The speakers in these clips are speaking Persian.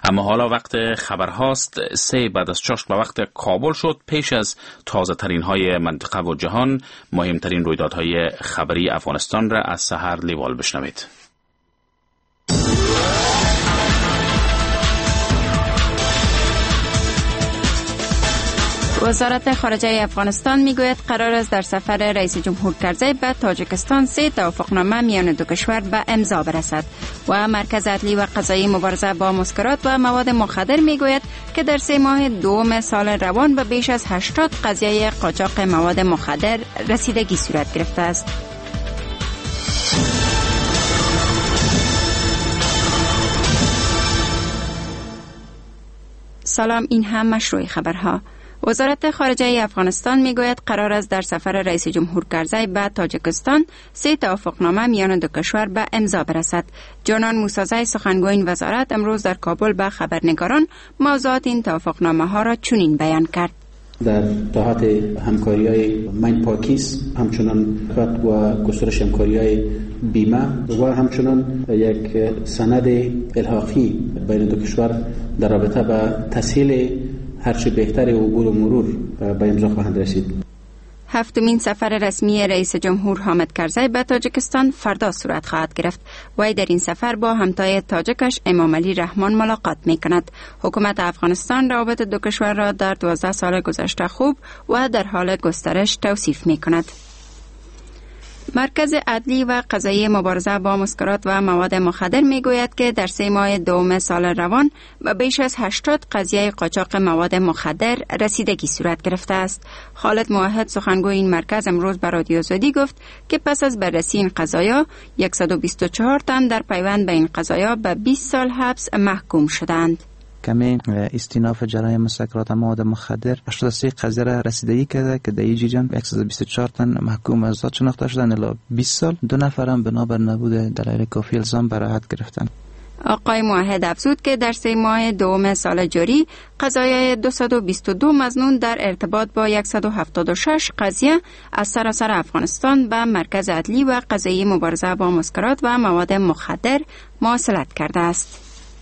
اما حالا وقت خبر هاست. 3 بعد از چاشت به وقت کابل شد. پیش از تازه ترین های منطقه و جهان، مهمترین رویدادهای خبری افغانستان را از سحر لیوال بشنوید. وزارت خارجه افغانستان میگوید قرار است در سفر رئیس جمهور کرزی به تاجیکستان 3 توافقنامه میان دو کشور به امضا برسد و مرکز عدلی و قضایی مبارزه با مسکرات و مواد مخدر میگوید که در 3 ماه دوم سال روان به بیش از 80 قضیه قاچاق مواد مخدر رسیدگی صورت گرفته است. سلام، این هم مشروع خبرها. وزارت خارجه افغانستان میگوید قرار است در سفر رئیس جمهور کرزی به تاجیکستان 3 توافقنامه میان دو کشور به امضا برسد. جانان موسازی سخنگوی این وزارت امروز در کابل به خبرنگاران موضوعات این توافقنامه ها را چنین بیان کرد: در جهت همکاری‌های من پاکیز، همچنان و گسترش همکاری‌های بیمه و همچنان یک سند الحاقی بین دو کشور در رابطه با تسهیل هرچه بهتر عبور و مرور به امضا خواهند رسید. 7مین سفر رسمی رئیس جمهور حامد کرزی به تاجیکستان فردا صورت خواهد گرفت. وی در این سفر با همتای تاجیکش امام علی رحمان ملاقات می کند. حکومت افغانستان روابط دو کشور را در 12 سال گذشته خوب و در حال گسترش توصیف می کند. مرکز عدلی و قضایی مبارزه با مسکرات و مواد مخدر می گوید که در 3 ماه دوم سال روان به بیش از 80 قضیه قاچاق مواد مخدر رسیدگی صورت گرفته است. خالد موحد سخنگوی این مرکز امروز به رادیو آزادی گفت که پس از بررسی این قضایا 124 تن در پیوند به این قضایا به 20 سال حبس محکوم شدند. کمی استیناف جرایم مسکرات و مواد مخدر 83 قضیه را رسیدگی کرده که در این جریان 124 تن محکوم به آزاد شناخته شدند الی 20 سال. 2 نفر هم بنابر نبود دلایل کافی الزام براحت گرفتند. آقای موحد افزود که در 3 ماه دوم سال جاری قضایای 222 مظنون در ارتباط با 176 قضیه از سراسر افغانستان به مرکز عدلی و قضایی مبارزه با مسکرات و مواد مخدر مواصلت کرده است.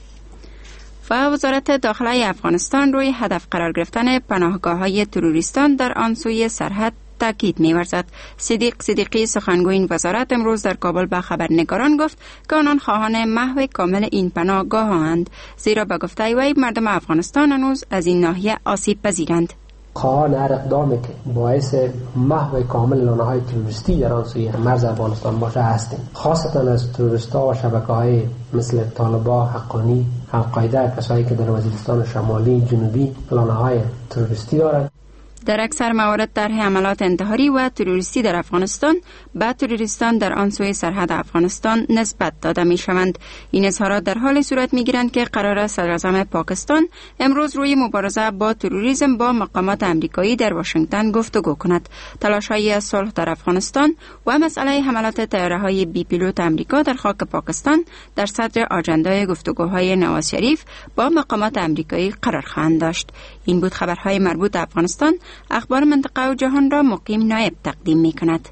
و وزارت داخلی افغانستان روی هدف قرار گرفتن پناهگاه‌های تروریستان در آن سوی سرحد تاکید می‌ورزد. صدیق صدیقی سخنگوی این وزارت امروز در کابل به خبرنگاران گفت که آنان خواهان محو کامل این پناهگاه‌اند، زیرا به گفته وی مردم افغانستان هنوز از این ناحیه آسیب پذیرند. خواهان هر اقدامی که باعث محو کامل لانه‌های تروریستی در آن سوی مرز افغانستان باشه هستیم. خاصتا از تروریست‌ها و شبکه‌های مثل طالبان، حقانی، القاعده، کسایی که در وزیرستان شمالی، جنوبی لانه‌های تروریستی دارند. در اکثر موارد طرح حملات انتحاری و تروریستی در افغانستان به تروریستان در آن سوی سرحد افغانستان نسبت داده می شوند. این اظهارات در حال صورت می گیرند که قرار است صدراعظم پاکستان امروز روی مبارزه با تروریسم با مقامات امریکایی در واشنگتن گفتگو کند. تلاش‌های از صلح در افغانستان و مسئله حملات طیاره‌های بی پیلوت امریکا در خاک پاکستان در صدر آجندای گفتگوهای نواز شریف با مقامات امریکایی قرار خواهند داشت. این بود خبرهای مربوط افغانستان. اخبار منطقه و جهان را مقیم نایب تقدیم می کند.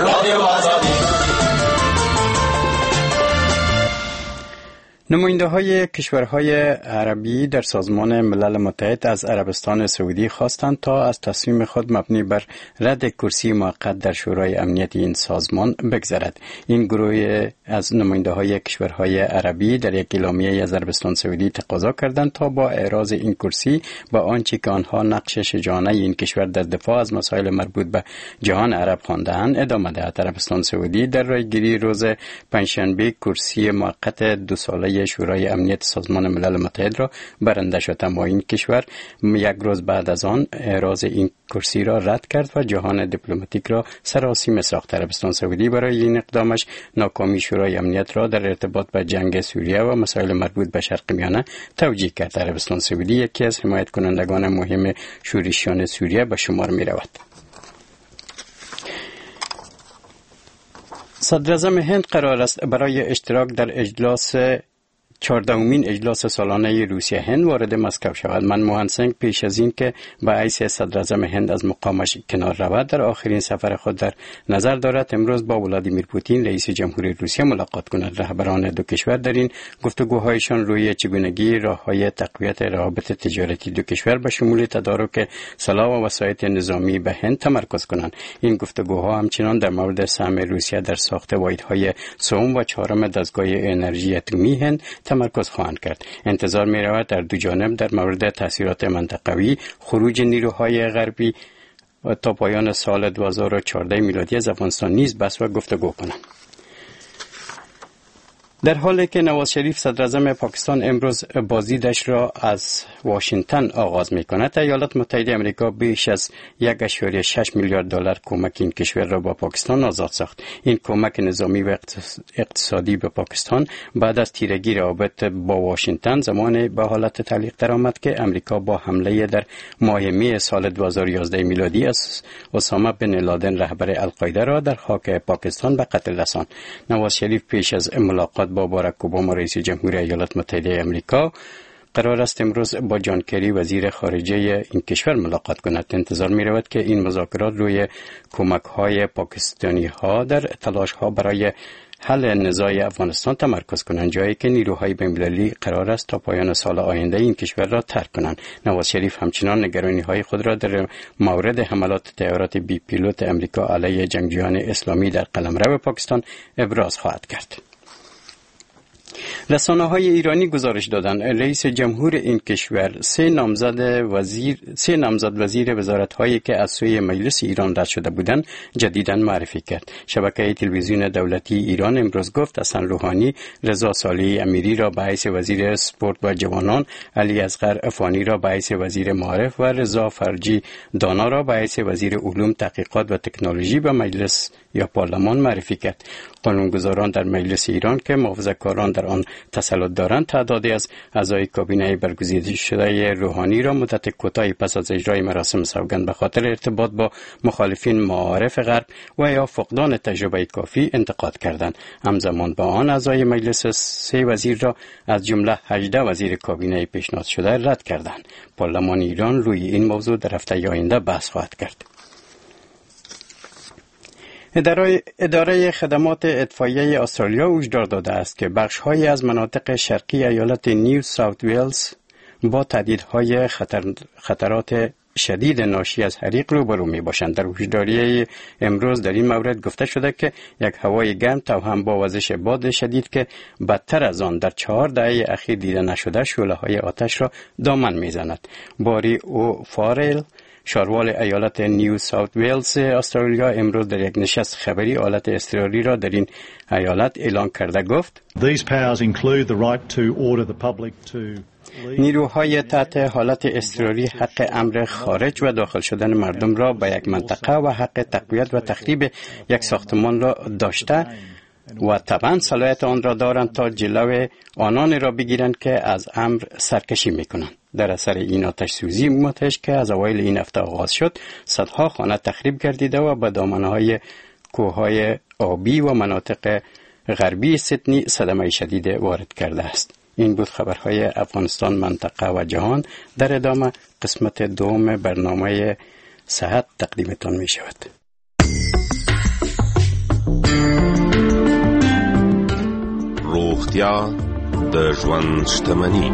نماینده های کشورهای عربی در سازمان ملل متحد از عربستان سعودی خواستند تا از تصمیم خود مبنی بر رد کرسی موقت در شورای امنیت این سازمان بگذرد. این گروه از نماینده های کشورهای عربی در یک اعلامیه از عربستان سعودی تقاضا کردند تا با اعراض این کرسی با آنچه که آنها نقش شجاعانه این کشور در دفاع از مسائل مربوط به جهان عرب خوانده‌اند ادامه دهد. عربستان سعودی در رایگیری روز پنجشنبه کرسی موقت 2 ساله شورای امنیت سازمان ملل متحد را برنده شد، اما این کشور یک روز بعد از آن اعراض این کرسی را رد کرد و جهان دیپلماتیک را سراسیمه ساخت. عربستان سعودی برای این اقدامش ناکامی شورای امنیت را در ارتباط با جنگ سوریه و مسائل مربوط به شرق میانه توجیه کرد. عربستان سعودی یکی از حمایت کنندگان مهم شورشیان سوریه به شمار می رود. صدراعظم هند قرار است برای اشتراک در اجلاس 14مین اجلاس سالانه روسیه هند وارد مسکو شود. منموهن سینگ پیش از این که به حیث صدر اعظم هند از مقامش کنار رود در آخرین سفر خود در نظر دارد امروز با ولادیمیر پوتین رئیس جمهوری روسیه ملاقات کند. رهبران دو کشور در این گفتگوهایشان روی چگونگی راههای تقویت روابط تجارتی دو کشور به شمول تدارک سلاح و وسایط نظامی به هند تمرکز کنند. این گفتگوها همچنان در مورد سهم روسیه در ساخت واحدهای سوم و چهارم دستگاه انرژی اتمی هند تمرکز خواهند کرد. انتظار می رود در دو جانب در مورد تاثیرات منطقوی خروج نیروهای غربی و تا پایان سال 2014 میلادی از افغانستان نیز بحث و گفتگو کنند. در حالی که نواز شریف صدر اعظم پاکستان امروز بازدیدش را از واشنگتن آغاز می کند، ایالات متحده آمریکا بیش از 1.6 میلیارد دلار کمک این کشور را با پاکستان آزاد ساخت. این کمک نظامی و اقتصادی به پاکستان بعد از تیرگی روابط با واشنگتن زمان به حالت تعلیق درآمد که امریکا با حمله در ماه می سال 2011 میلادی از اسامه بن لادن رهبر القاعده را در خاک پاکستان به قتل رساند. نواز شریف پیش از ملاقات با باراک اوباما رئیس جمهوری ایالات متحده آمریکا قرار است امروز با جان کری وزیر خارجه این کشور ملاقات کند. انتظار می رود که این مذاکرات روی کمک های پاکستانی ها در تلاش ها برای حل نزاع افغانستان تمرکز کنند، جایی که نیروهای بین‌المللی قرار است تا پایان سال آینده این کشور را ترک کنند. نواز شریف همچنان نگرانی های خود را در مورد حملات طیارات بی پیلوت امریکا علیه جنگجویان اسلامی در قلمرو پاکستان ابراز خواهد کرد. رسانه‌های ایرانی گزارش دادند رئیس جمهور این کشور سه نامزد وزیر وزارت‌هایی که از سوی مجلس ایران رد شده بودند جدیداً معرفی کرد. شبکه تلویزیون دولتی ایران امروز گفت حسن روحانی رضا صالحی امیری را به حیث وزیر اسپورت و جوانان، علی اصغر عفانی را به حیث وزیر معارف و رضا فرجی دانا را به حیث وزیر علوم، تحقیقات و تکنولوژی به مجلس یا پارلمان معرفی کرد. قانونگذاران در مجلس ایران که محافظه‌کاران در آن تسلط دارند تعدادی از اعضای کابینه برگزیده شده روحانی را مدت کوتاهی پس از اجرای مراسم سوگند به خاطر ارتباط با مخالفین معارف غرب و یا فقدان تجربه کافی انتقاد کردند. همزمان با آن اعضای مجلس سه وزیر را از جمله 18 وزیر کابینه پیشنهاد شده رد کردند. پارلمان ایران روی این موضوع در هفته آینده بحث خواهد کرد. اداره خدمات اطفائیه استرالیا هشدار داده است که بخش‌هایی از مناطق شرقی ایالت نیو ساوت ویلز با تهدیدهای خطرات شدید ناشی از حریق روبرو می باشند. در هشداری امروز در این مورد گفته شده که یک هوای گرم توأم با وزش باد شدید که بدتر از آن در 4 دهه اخیر دیده نشده شعله‌های آتش را دامن می‌زند. باری او فارل شاروال ایالت نیو ساوت ویلز استرالیا امروز در یک نشست خبری حالت اضطراری را در این ایالت اعلان کرده گفت نیروهای تحت حالت اضطراری حق امر خارج و داخل شدن مردم را به یک منطقه و حق تقویت و تخریب یک ساختمان را داشته و طبعا صلاحیت آن را دارند تا جلو آنان را بگیرند که از امر سرکشی میکنند. در اثر این آتش سوزی متش که از اوایل این هفته آغاز شد، صدها خانه تخریب گردیده و به دامنه‌های کوههای آبی و مناطق غربی سیدنی صدمه شدید وارد کرده است. این بود خبرهای افغانستان، منطقه و جهان. در ادامه قسمت دوم برنامه صحت تقدیمتان می شود. روغتیا د ژوند شتمني.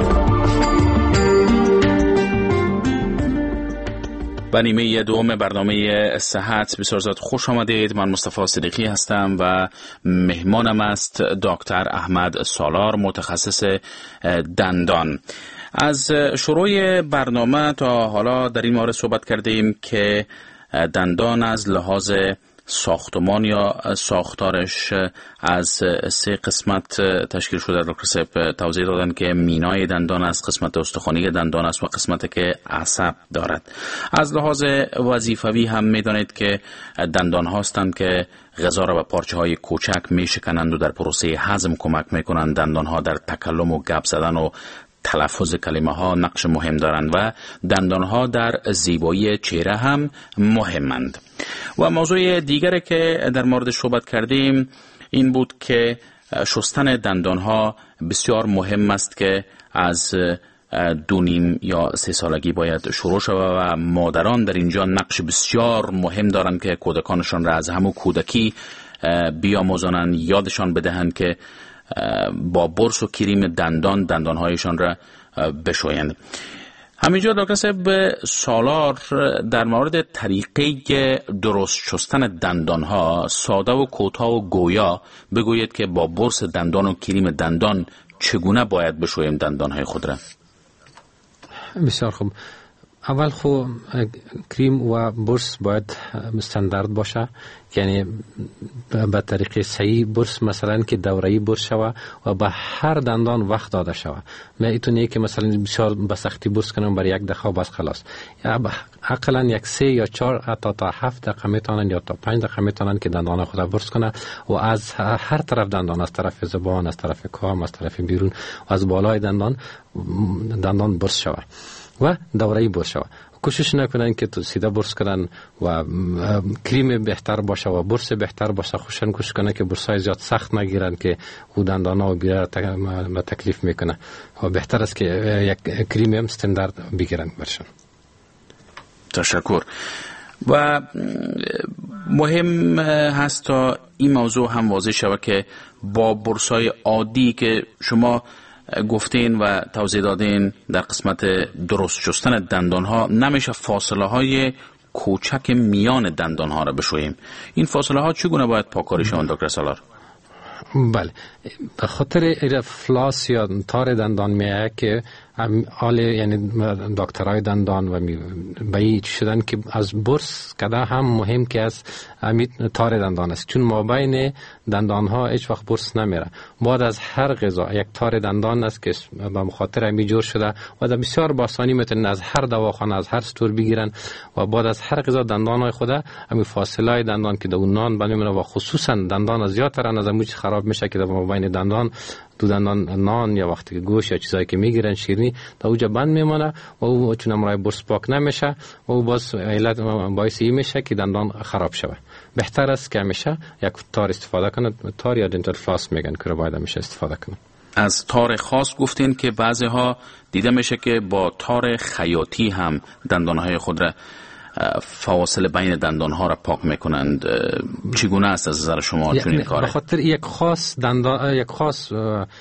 به نیمه دوم برنامه صحت بسیار زیاد خوش آمدید. من مصطفی صدیقی هستم و مهمانم است دکتر احمد سالار، متخصص دندان. از شروع برنامه تا حالا در این مورد صحبت کردیم که دندان از لحاظ ساختمان یا ساختارش از 3 قسمت تشکیل شده. دکتر صاحب توضیح دادن که مینای دندان از قسمت استخوانی دندان است و قسمتی که عصب دارد. از لحاظ وظیفوی هم میدانید که دندان هستند که غذا را به پارچه های کوچک میشکنند و در پروسه هضم کمک میکنند. دندان ها در تکلم و گپ زدن و تلفظ کلمه ها نقش مهم دارند و دندان ها در زیبایی چهره هم مهمند. و موضوع دیگری که در مورد صحبت کردیم این بود که شستن دندان ها بسیار مهم است که از 2.5 یا 3 سالگی باید شروع شود و مادران در اینجا نقش بسیار مهم دارند که کودکانشان را از همون کودکی بیاموزانند، یادشان بدهند که با برس و کریم دندانهایشان را بشویند. همینجا دکتر صاحب سالار در مورد طریقه درست شستن دندانها ساده و کوتاه و گویا بگوید که با برس دندان و کریم دندان چگونه باید بشوییم دندانهای خود را؟ بسیار خوب. اول خو کریم و برس باید استاندارد باشه، یعنی به طریق صحیح برس، مثلا که دوره‌ای برس شوه و به هر دندان وقت داده شوه. میتونه که مثلا بسیار به سختی برس کنم برای 1 دقیقه بس خلاص، یا اقلا 3 یا 4 تا 7 دقیقه میتونن یا تا 5 دقیقه میتونن که دندان خود برس کنه و از هر طرف دندان، از طرف زبان، از طرف کام، از طرف بیرون و از بالای دندان برس شوه و دوره‌ای برس شوه. کوشش نکنن که تو سیده برس کنن و کریم بهتر باشه و برس بهتر باشه. کوشش کنن که برسای زیاد سخت نگیرن که او دندانا و بیره تکلیف میکنه و بهتر است که یک کریم هم استاندارد بگیرن برشن. تشکر. و مهم هست تا این موضوع هم واضح شود که با برسای عادی که شما گفتین و توضیح دادین در قسمت درست شستن دندان ها نمیشه فاصله های کوچک میان دندان ها را بشوییم. این فاصله ها چگونه باید پاکاری شوند دکتر سالار؟ بله، به خاطر فلاس یا تار دندان میایه که یعنی دکترای دندان و به شدن که از برس کده هم مهم که از تار دندان است، چون ما بین دندان ها هیچ وقت برس نمیره. بعد از هر غذا یک تار دندان است که به مخاطر همی جور شده و در بسیار باسانی میتونن از هر دواخانه، از هر ستور بگیرن و بعد از هر غذا دندان های خود همی فاصله های دندان که در اون نان بنیمونه و خصوصا دندان از زیادتر از اموج خراب میشه که در بین دندان دو دندان نان یا وقتی که گوشت یا چیزایی که میگیرن شیرینی تا اوجا بند میمونه و او چون امرای برس پاک نمیشه و او باز علت باعث این میشه که دندان خراب شوه. بهتر است که همیشه یک تار استفاده کنه، تار یا دنتال فلاس میگن که رو باید همیشه استفاده کنه. از تار خاص گفتین که بعضی ها دیده میشه که با تار خیاطی هم دندانهای خود را فواصل بین دندان ها را پاک میکنند. چگونه است از نظر شما چون این کاره؟ به خاطر یک خاص دندان، یک خاص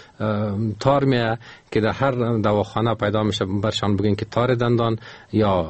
تار میه که در هر دواخانه پیدا میشه، برشان بگین که تار دندان یا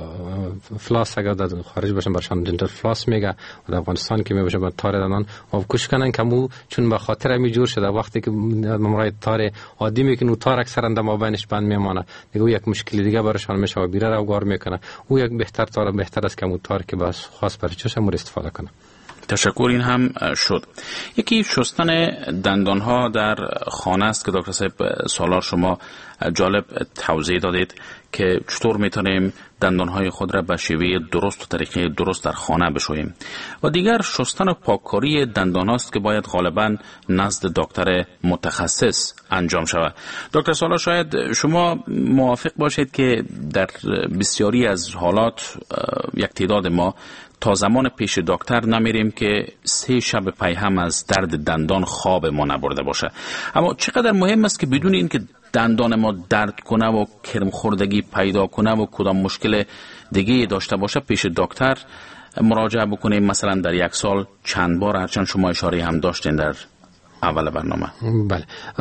فلاس اگر در خارج باشن برشان دنتال فلاس میگه و در افغانستان که میباشه با تار دندان و کوشش کنن که مو چون به خاطر همی جور شده وقتی که ممرای تار عادی میکنه و تار اکثرا در مابینش بند میمانه دیگه یک مشکل دیگه برشان میشه و بیره رو گار میکنه. او یک بهتر تار، بهتر است که مو تار که بس خاص برای چشم مور استفاده کنه. تشکر. این هم شد. یکی شستن دندان ها در خانه است که دکتر صاحب سالار شما جالب توضیح دادید که چطور میتونیم دندان های خود را به شیوه درست و طریقه درست در خانه بشوییم. و دیگر شستن و پاککاری دندان هاست که باید غالبا نزد دکتر متخصص انجام شود. دکتر سالار شاید شما موافق باشید که در بسیاری از حالات یک تعداد ما تا زمان پیش دکتر نمیریم که 3 شب پی هم از درد دندان خواب ما نبرده باشه. اما چقدر مهم است که بدون این که دندان ما درد کنه و کرم خوردگی پیدا کنه و کدام مشکل دیگه داشته باشه پیش دکتر مراجعه بکنیم. مثلا در 1 سال چند بار، هرچند شما اشاره هم داشتین در اول برنامه. بله،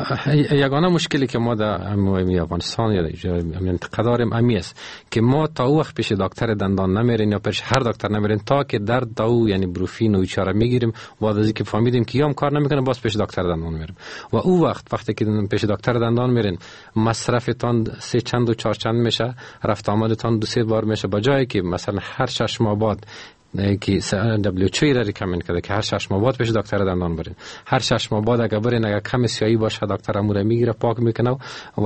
یگانه مشکلی که ما در افغانستان یا منطقه داریم امی است که ما تا او وقت پیش دکتر دندان نمیریم یا پیش هر دکتر نمیریم تا که درد تا او یعنی بروفین و چاره میگیریم. بعد از اینکه فهمیدیم که یام کار نمیکنه باز پیش دکتر دندان میریم و او وقتی که پیش دکتر دندان میرین مصرفتان 3 چند و 4 چند میشه، رفت آمدتان 2-3 بار میشه، با جایی که مثلا هر 6 ماه بعد که WHO را ریکامند کرده که هر 6 ماه بعد پیش دکتر دندان برین. هر 6 ماه بعد اگر برین اگر کم سیاهی باشه دکتر امور میگیره، پاک میکنه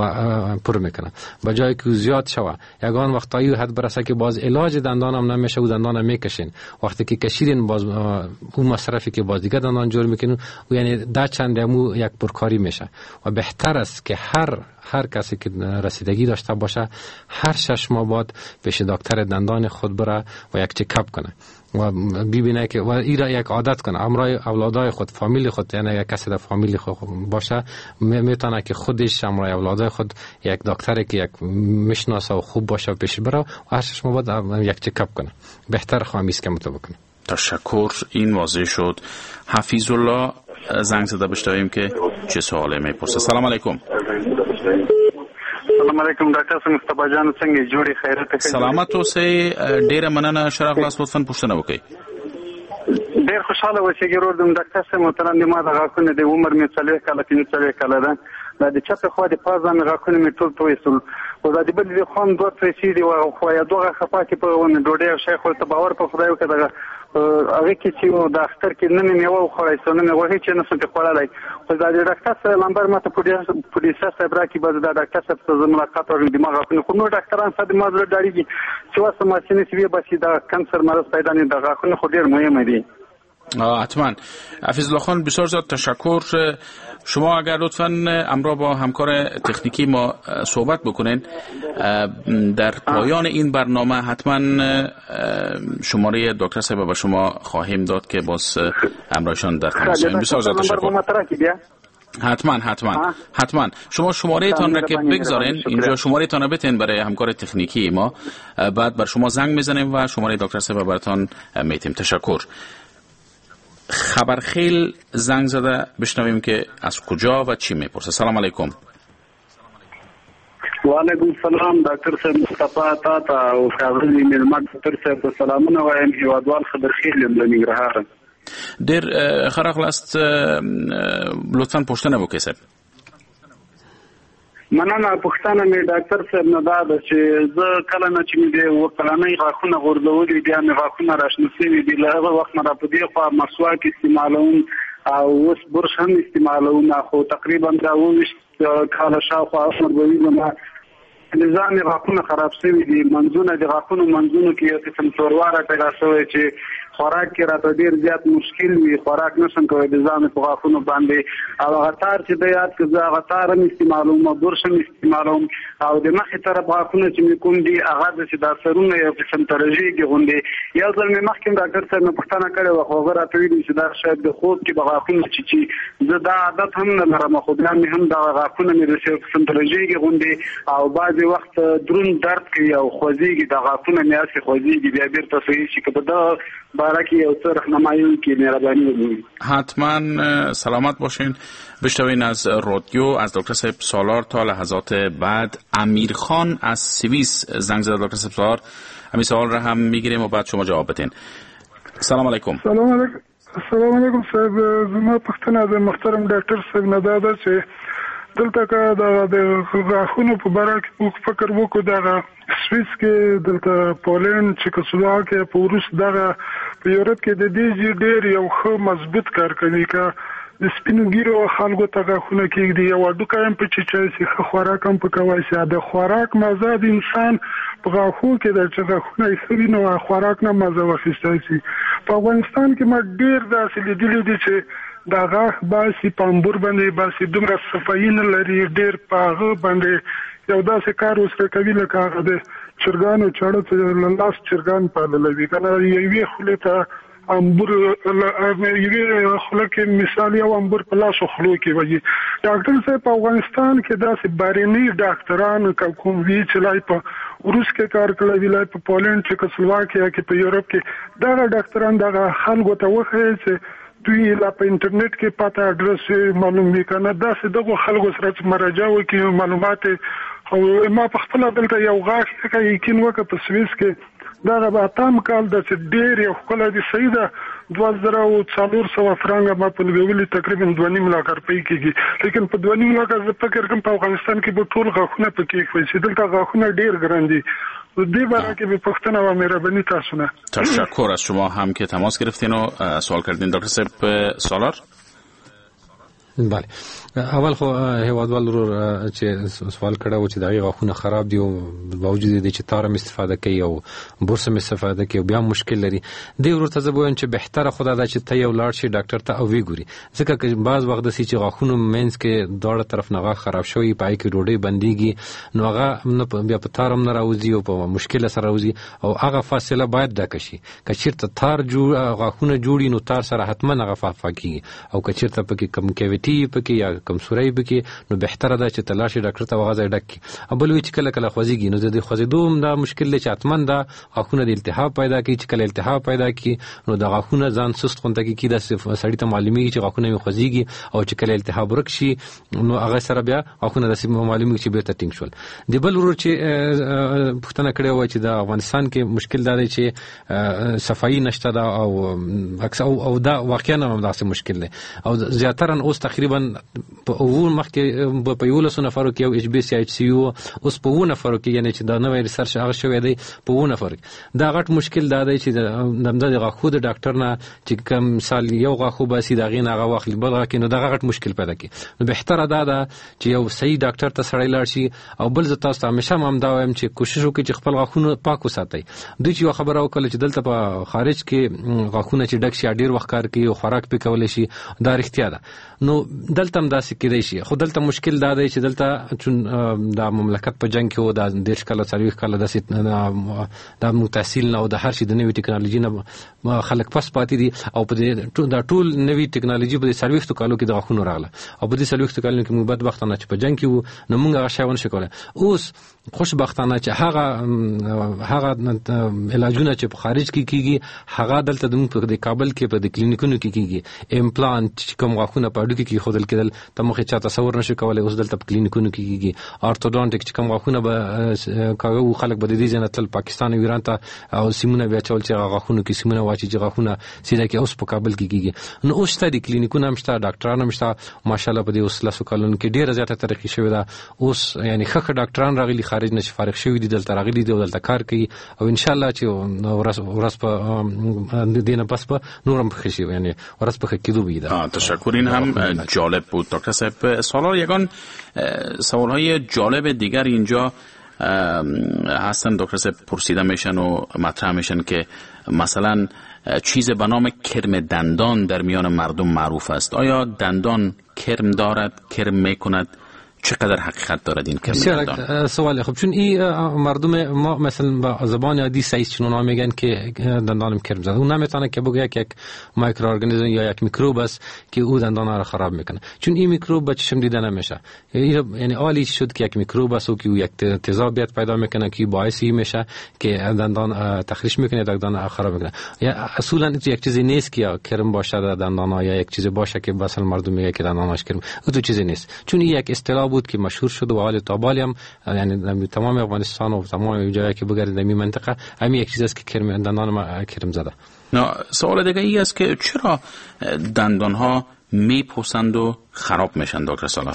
و پر میکنه. با جایی که زیاد شوه یگان وقت تا حد برسه که باز علاج دندان هم نمیشه و دندان هم میکشین. وقتی که کشیدین باز اون مصرفی که باز دیگه دندان جور میکنین و یعنی ده چند مو یک پرکاری میشه و بهتر است که هر کسی که رسیدگی داشته باشه هر 6 ماه بعد پیش دکتر دندان خود بره و یک چکاپ کنه. و ببینه که و این را یک عادت کنه، همراه اولادای خود، فامیل خود، یعنی یک کسی در فامیل خود باشه، میتونه که خودش همراه اولادای خود یک دکتری که یک میشناسه و خوب باشه پیش بره و هر 6 ماه بعد یک چکاپ کنه. بهتر خوامیس که بکنه. تشکر. این واضح شد. حفیظ الله زنگ زده بشنویم که چه سوالی میپرسه. سلام علیکم. سلام علیکم ډاکټر مصطفی جان، څنګه جوړی خیرت؟ سلامت اوسئ. ډیره مننه. شرف لاس لطفا پوښتنه وکړئ. ډیر خوشاله اوسئ ګورم ډاکټر صاحب محترم، ما د غاښونو د عمر مې 40 کاله 45 کاله ده. د چپه خو د پازه مې غاښونه مې ټول تویسل او د بل د خوان دوه ترسي دی او خو یا دوه خپاکي په ونه ډوډۍ او شیخ ته باور په خدای وکړه هغه کې چې د اختر کې نه مې یو خورای سونه مې وਹੀ چې نه څه خورای خو د ډاکټر سره نمبر ماته پولیس صاحب راکې بعد د ډاکټر صاحب سره ملاقات او دماغ غاښونه خو نو ډاکټران سره د مازه ډاریږي چې واسه ماشینې سی بس د کانسر مرض پیدا نه د غاښونه خو ډیر مهم دی. حتما. حفیظ الله خان بسیار زیاد تشکر. شما اگر لطفاً همراه با همکار تکنیکی ما صحبت بکنین در پایان این برنامه حتما شماره دکتر صاحب به شما خواهیم داد که باز همراهشان در تماس باشیم. بسیار زیاد تشکر. حتما شما شماره تان را که بگذارین اینجا، شماره تان را بتین برای همکار تکنیکی ما، بعد بر شما زنگ میزنیم و شماره دکتر صاحب براتون میتیم. تشکر. خبرخیل زنگ زده بشنویم که از کجا و چی میپرسه. سلام علیکم. و علیکم السلام ډاکټر صاحب مصطفی تا او خبرې ملمت ډاکټر صاحب سلامونه وایم. هیوادوال خبرخیل یم له ننګرهار. ډیر خراغلاست. لطفاً پوښتنه وکړئ صاحب. مننه. پښتنه مې ډاکټر صاحب نه دا چې زه کله نه چې مې د وکلانۍ غاښونه غورځولي بیا مې غاښونه راشنه شوي دي، له هغه وخت نه را په دې خوا مسواک استعمالوم او اوس برش هم استعمالوم، خو تقریبا دا 20 کاله شاوخوا عمر به وي زما نظام غاښونه خراب شوي دي. منځونه د غاښونو منځونو کې یو قسم تورواره پیدا شوی چې خوراک کې راته ډیر زیات مشکل وي، خوراک نشم کولی د ځان په غاښونو باندې. او هغه تار چې د یاد که زه هغه تار هم استعمالوم او برش هم استعمالوم او د مخې طرف غاښونه چې مې کوم دي هغه داسې دا سرونه یو قسم ترژېږي غوندې. یو ځل مې مخکې ډاکټر صاحب نه پوښتنه کړې وه خو هغه راته ویلي چې دا شاید د خوب کې به غاښونه چیچي. زه دا عادت هم نه لرم خو بیا مې هم دغه غاښونه مې داسې یو قسم ترژېږي غوندې او بعضې وخت دروند درد کوي او خوځېږي، د غاښونه مې هسې خوځېږي بیا بېرته صحیح شي. که په دغه باره کې یو څه راهنمایي وکړي مهرباني وکړي. حتما. سلامت باشین. بشنوین از رادیو از دکتر صاحب سالار تا لحظات بعد. امیر خان از سوئیس زنگ زده دکتر صاحب سالار. همین سوال را هم میگیریم و بعد شما جواب بدین. سلام علیکم. سلام علیکم صاحب. زما پښتنه د محترم ډاکټر صاحب نه ده چې دلته که د غاښونو په باره کې موږ فکر وکړو دغه سویس کې دلته پولنډ چیکوسلواکیا په روس دغه په یورپ کې د دې ډېر یو ښه مضبوط کار کوي. که د سپینو ګیرو خلکو ته غاښونه کېږدي یو هډوکی هم په چیچی شي، ښه خوراک هم په کوی شي. د خوراک مزه د انسان په غاښو کې ده چې غاښونه یې ښه وي نو خوراک نه مزه واخیستی شي. په افغانستان کې ما ډېر داسې لیدلي دي چې دا غاښ باسي په امبور باندې باسي، دومره صفایي نه لري، ډېر په هغه باندې یو داسې کار ورسره کوي لکه هغه د چرګانو چاړه چې له لاس چرګان پاللوي که نه. یوې خولې ته امبور، یوې خوله کې مثال یو امبور په لاسو خولو کې وي. ډاکټر صاحب په افغانستان کې داسې بهرني ډاکټران کوم وي چې لای په روس کې کار کړی وي، لای په پولنډ چیکوسلواکیا کې په یورپ کې دغه ډاکټران دغه خلکو ته وښیي چې دوی لا په انټرنیټ کې پاته اډرس معلوم وي که نه، داسې دغو خلکو سره مراجعه وکړي معلومات. او ما په خپله دلته یو غاښ لکه یقین وکړه په سویس کې دغه به اتم کال ده چې ډېر یو ښکلی دي، صحیح ده 2400 فرانګه ما په لګولي تقریبا 2.5 لک روپۍ کېږي. لیکن په 2.5 لکه زه فکر کوم په افغانستان کې به ټول غاښونه پکې ایښوي چې دلته غاښونه ډېر ګران دي. دې باره کې به پوښتنه و مهرباني تاسو نه. تشکر از شما هم که تماس گرفتین و سوال کردین دکتر صاحب سالار. بله. اول خو هیوادوال رو چې سوال کړه و چې دغه غاښونه خراب دي او باوجود دې چې تارم استفاده کوي او برسم استفاده کوي بیا مشکل لري. دی ورته زبون چې بهتره خدای دا چې ته یو لاړ شي ډاکټر ته او وی ګوري، ځکه چې بعض وخت د سې چې غاښونو مینس کې داړه طرف نه غاښ خراب شوی پای کې ډوډۍ بنديږي نو هغه بیا په تارم نه راوځي او په مشکل سره راوځي او هغه فاصله باید ډکه شي. کچیرته تار غاښونه جوړي نو تار سره حتما هغه فاکیږي او کچیرته پکې کم کیویټي پکې یا کمزوري پکې نو بهتره ده چې تلاشي ډاکټر ته وغځي ډک. ابل وی چې کله کله خوځيږي نو د خوځیدو دا مشکل چې اتمن دا غاښونه د التهاب پیدا کوي، چې کله التهاب پیدا کوي نو د غاښونه ځان سست خونته کوي د سړی ته معلومیږي چې غاښونه می خوځيږي او چې کله التهاب ورکشي نو هغه سره بیا غاښونه د معلومیږي چې بیرته ټینګ شول. د بل ورو چې پښتنه کړي و چې د افغانستان کې مشکل دی چې صفائی نشته دا او اکثر او دا واقعا هم داسې مشکل دی او زیاتره اوس تقریبا په اول مخکې په یو لسو نفرو کې او ایچ بی سی ایچ سی یو اوس په ونه نفرو کې یعنی چې دا نوې ریسرچ هغه شوی دی په ونه نفر دا غټ مشکل دا دی چې د غاښو د ډاکټر نه چې کوم مثال یو غاښو باسي دا غین هغه واخلي بل غاښ نو دا غټ مشکل پیدا کوي. نو بهتره دا چې یو صحیح ډاکټر ته سړی لاړ شي او بل زه تاسو ته همیشه هم دا وایم چې کوشش وکړئ چې خپل غاښونه پاک وساتئ. دوی چې خبره وکړه چې دلته په خارج کې غاښونه چې ډک شي ډیر وخت کار کوي او خوراک پې کولای شي دا رښتیا ده. نو دلته هم داسې کېدای شي خو دلته مشکل دا دی چې دلته چون دا مملکت په جنگ کې و دا 10 کاله 40 کاله د متحصیل نه او د هر شي د نوې ټکنالوژي نه خلک پس پاتې دي او په دا ټول نوې ټکنالوژي په 40 کالو کې د غاښونو راغله او په 40 کالو کې موږ بدبختانه چې په جنگ کې وو نو موږ هغه شی ونه شو کولای. اوس خوشبختانه چې هغه علاجونه چې په خارج کې کیږي هغه دلته د کابل کې په د کلینیکونو کې کیږي. امپلانت چې کوم غاښونه په اډو کې خودل کېدل ته مخه چا تصور نشي کولای اوس دلته په کلینیکونو کې کیږي. ارتودونټیک چې کوم غاښونه به کاغو خلک به د دې ځنه تل پاکستان او ایران ته او سیمونه بیا چول چې غاښونو کې سیمونه واچي چې غاښونه سیده کې اوس په کابل کې کیږي. نو اوس ته د کلینیکونو هم شته ډاکټرانو هم شته ماشاءالله په دې اوس لاسو کالونو کې ډیره زیاته ترقی شوې ده. اوس یعنی ښه ډاکټران راغلي خارج نه فارغ شوی دي دلته راغلي دي دلته کار کوي او ان شاء الله چې ورځ په دینه پس په نورم بخشي یعنی ورځ په کېدو بيده. تشکر. این هم جالب بود دکتر صاحب. سوالا یگان سوالهای جالب دیگر اینجا هستن دکتر صاحب پرسیده میشن و مطرح میشن که مثلا چیز به نام کرم دندان در میان مردم معروف است. آیا دندان کرم دارد؟ کرم میکند؟ چقدر حقیقت دارد این کرم دندان؟ سوال خوب چون این مردم ما مثلا با زبان عادی سایز چون میگن که دندانم کرم زده اون نمیتونه که بگه یک مایکروارگانیسم یا یک میکروب است که او دندان را خراب میکنه چون این میکروب به چشم دیده نمیشه. یعنی عالی شد که یک میکروب است و که یک تضادیت پیدا میکنه که باعثی میشه که دندان تخریش میکنه دندان خراب میکنه. یا اصولا یک چیزی نیست که کرم باشه در دندان یا یک چیزی باشه که مثلا مردم میگه که دندانش کرم او تو چیزی نیست چون این یک اصطلاح بود که مشهور شد و حال تابالی هم یعنی تمام افغانستان و تمام جایی که بگردید در این منطقه همین یک چیز است که کرم دندان ما کرم زده. سوال دیگه ای است که چرا دندان ها میپوسند و خراب میشن دکتر سالار؟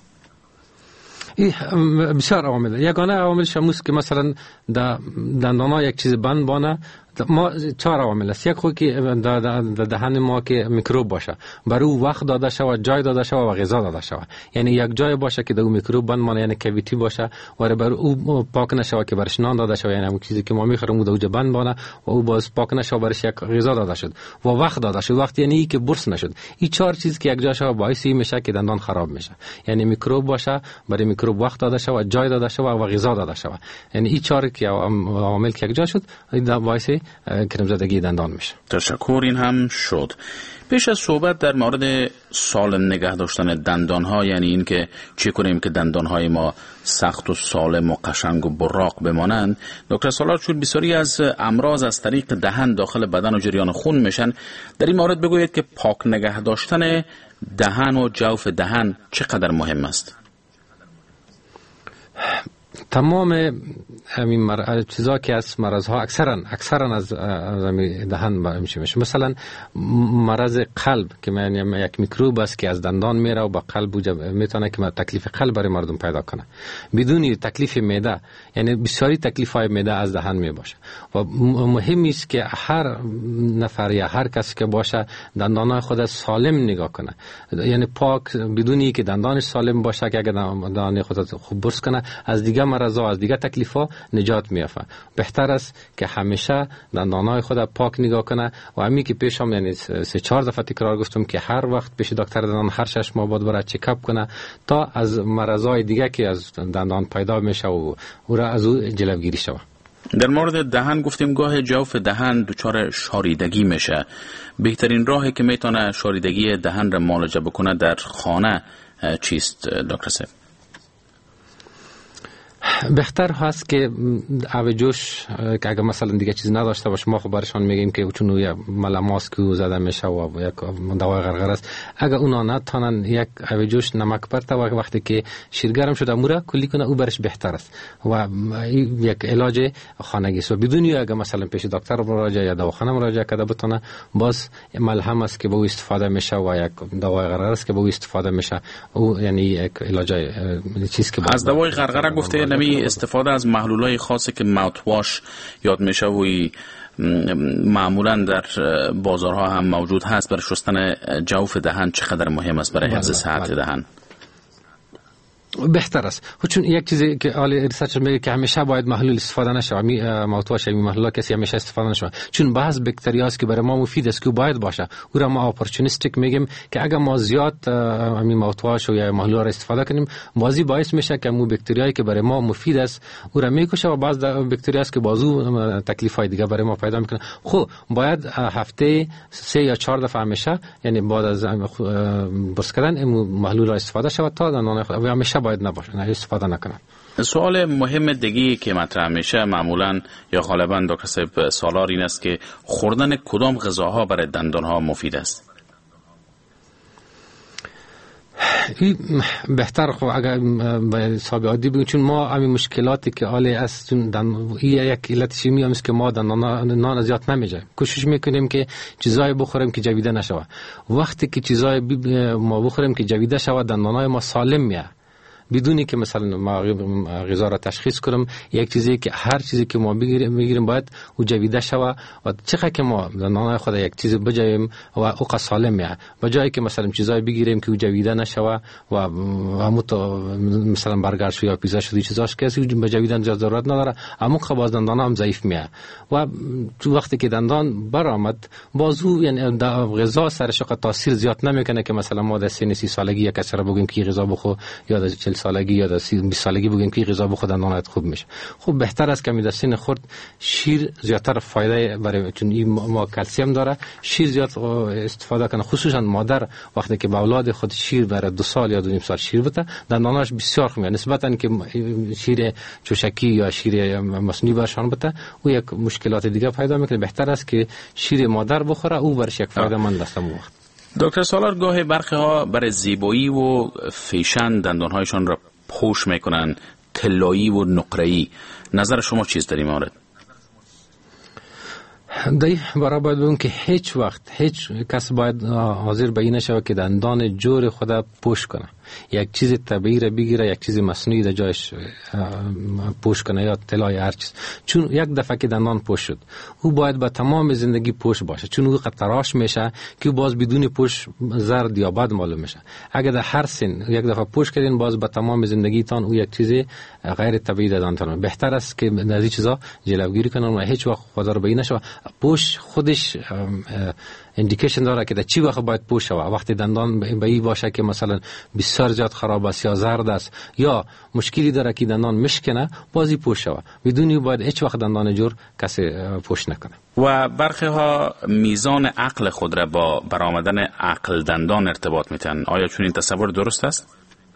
بسیار عوامل یگانه عواملش هموست که مثلا دندان ها یک چیز بند بانه ما 4 عوامل است. یک خو که دهن ما که میکروب باشه برای او وقت داده شود جای داده شود و غذا داده شود یعنی یک جای باشه که دو میکروب بند مانه یعنی کویتی باشه و برای او پاک نشود که برش نان داده شود یعنی اون چیزی که ما میخوریم دو جا بند مانه و او باز پاک نشود برش یک غذا داده شد و وقت داده شد وقت یعنی که برس نشد. این 4 چیز که یک جا شود باعث میشه که دندان خراب میشه یعنی میکروب باشه برای میکروب وقت داده شود جای داده شود و غذا داده شود یعنی این 4 که عوامل که یک جا شد این باعث کرمزدگی دندان میشه. تشکر. این هم شد. پیش از صحبت در مورد سالم نگه داشتن دندان ها یعنی این که چه کنیم که دندان های ما سخت و سالم و قشنگ و براق بمانند دکتر سالار چون بسیاری از امراض از طریق دهن داخل بدن و جریان خون میشن در این مورد بگویید که پاک نگه داشتن دهن و جوف دهن چقدر مهم است؟ تمام همین چیزا که از مرضها اکثرا از دهن میشه. مثلا مرض قلب که یک میکروب است که از دندان میره و به قلب میتونه که تکلیف قلب برای مردم پیدا کنه. بدون تکلیف معده، یعنی بسیاری تکلیف های معده از دهن می باشه و مهمی است که هر نفر یا هر کسی که باشه دندانهای خود سالم نگاه کنه، یعنی پاک، بدونی که دندانش سالم باشه که اگر دندان خود خوب برس کنه از دیگه مرضا، از دیگه تکلیفا نجات میافه. بهتر است که همیشه دندانهای خود پاک نگاه کنه و همین که پیشم یعنی 3-4 دفعه تکرار گفتم که هر وقت پیش دکتر دندان هر 6 ماه بعد برای چکاپ کنه تا از مرضای دیگه که از دندان پیدا میشه و را از او جلوگیری شود. در مورد دهن گفتیم گاه جوف دهن دچار شاریدگی میشه. بهترین راهی که میتونه شاریدگی دهن را معالجه بکنه در خانه چیست دکتر صاحب؟ بهتر هست که آب جوش که اگر مثلا دیگه چیز نداشته باشه ما خب برشان میگیم که چون یه ملاماس که زده میشه و یک دوای غرغره است، اگر اونا نتونن یک آب جوش نمک پرته و وقتی که شیرگرم شده امورا کلی کنه او برش بهتر است و یک علاج خانگی است. و بدون اگر مثلا پیش دکتر مراجعه یا دواخانه مراجعه کرده بتونه باز ملهم است که با او استفاده میشه و یک دوای غرغره است که با او استفاده میشه، او یعنی یک علاج چیز که از دوای غرغره گفته نمی استفاده از محلولای خاصی که ماوت واش یاد میشه و معمولا در بازارها هم موجود هست برای شستن جوف دهن چقدر مهم است برای حفظ صحت دهن؟ بهتر است چون یک چیزی که آل ریسرچ میگه که همیشه باید محلول استفاده نشه، ماوت واش این محلول کسی همیشه استفاده نشه چون بعض باکتریاست که برای ما مفید است که باید باشه. او را ما اپورتونیستیک میگیم که اگر ما زیاد همین ماوت واش یا محلول را استفاده کنیم بازی باعث میشه که مو باکتریایی که برای ما مفید است او را میکشه و بعض باکتریاست که بازو تکلیفای دیگه برای ما پیدا میکنه. خب باید هفته 3 یا 4 دفعه همیشه یعنی بعد از برس کردن محلول را استفاده شود تا دندان خود همیشه باید نباشه، نه استفاده نکنن. سوال مهم دیگه که مطرح میشه معمولا یا غالبا دکتر صاحب سالار این است که خوردن کدام غذاها برای دندانها مفید است؟ بهتر خب اگر به حساب عادی بگیم چون ما همین مشکلاتی که آله است یک علت شیمی هم است که ما نان زیاد نمیجیم، کوشش میکنیم که چیزای بخوریم که جویده نشوه. وقتی که چیزای ما بخوریم که جویده شوه دندانای ما سالم میه بدونی که مثلا ما غذا را تشخیص کنم یک چیزی که هر چیزی که ما میگیریم باید او جویده شوه و چقدر که ما دندانای خود یک چیز بجویم و او سالم میه به جایی که مثلا چیزای بگیریم که او جویده نشوه و همون تو مثلا برگر شو یا پیزا شو چیزاش که به جویدن ضرورت نداره اما خب باز دندان هم ضعیف میه و تو وقتی که دندان برآمد بازو یعنی غذا سرش تاثیر زیاد نمیکنه که مثلا ما در سن 30 سالگی یک کسی را بگیم که غذا بخو یا در 40 سالگی یا در 20 سالگی بگیم که غذا بخور دندانت خوب میشه. خب بهتر است که می در سن خرد شیر زیادتر فایده برای چون این ما کلسیم داره شیر زیاد استفاده کنه، خصوصا مادر وقتی که به اولاد خود شیر برای 2 سال یا 2.5 سال شیر بده دنداناش بسیار خوبه نسبتا که شیر چوشکی یا شیر مصنوعی برشان بده او یک مشکلات دیگه پیدا میکنه. بهتر است که شیر مادر بخوره او برش یک فایده مند است. وقت دکتر سالار گاهی برخی ها برای زیبایی و فیشن دندانهایشان را پوش میکنن، طلایی و نقره‌ای، نظر شما چیست در این مورد؟ دایی برای باید بگم که هیچ وقت هیچ کس باید حاضر به این نشود که دندان جور خود پوش کنه، یک چیز طبیعی را بگیره یک چیز مصنوعی در جایش پوش کنه یا طلا یا هر چیز. چون یک دفعه که دندان پوش شد او باید به تمام زندگی پوش باشه چون او تراش میشه که باز بدون پوش زرد یا بد معلوم میشه. اگر در هر سن یک دفعه پوش کردین باز به تمام زندگیتان او یک چیز غیر طبیعی دندان. بهتر است که از این چیزا جلوگیری کنن و هیچ وقت خدا رو به این نشه. پوش خودش اندیکیشن داره که در چی وقت باید پوش شود. وقتی دندان به این باشه که مثلا بسیار زیاد خراب است یا زرد است یا مشکلی داره که دندان مشکنه بازی پوش شود. بدون باید هیچ وقت دندان جور کسی پوش نکنه. و برخی ها میزان عقل خود را با برآمدن عقل دندان ارتباط میتن. آیا چون این تصور درست است؟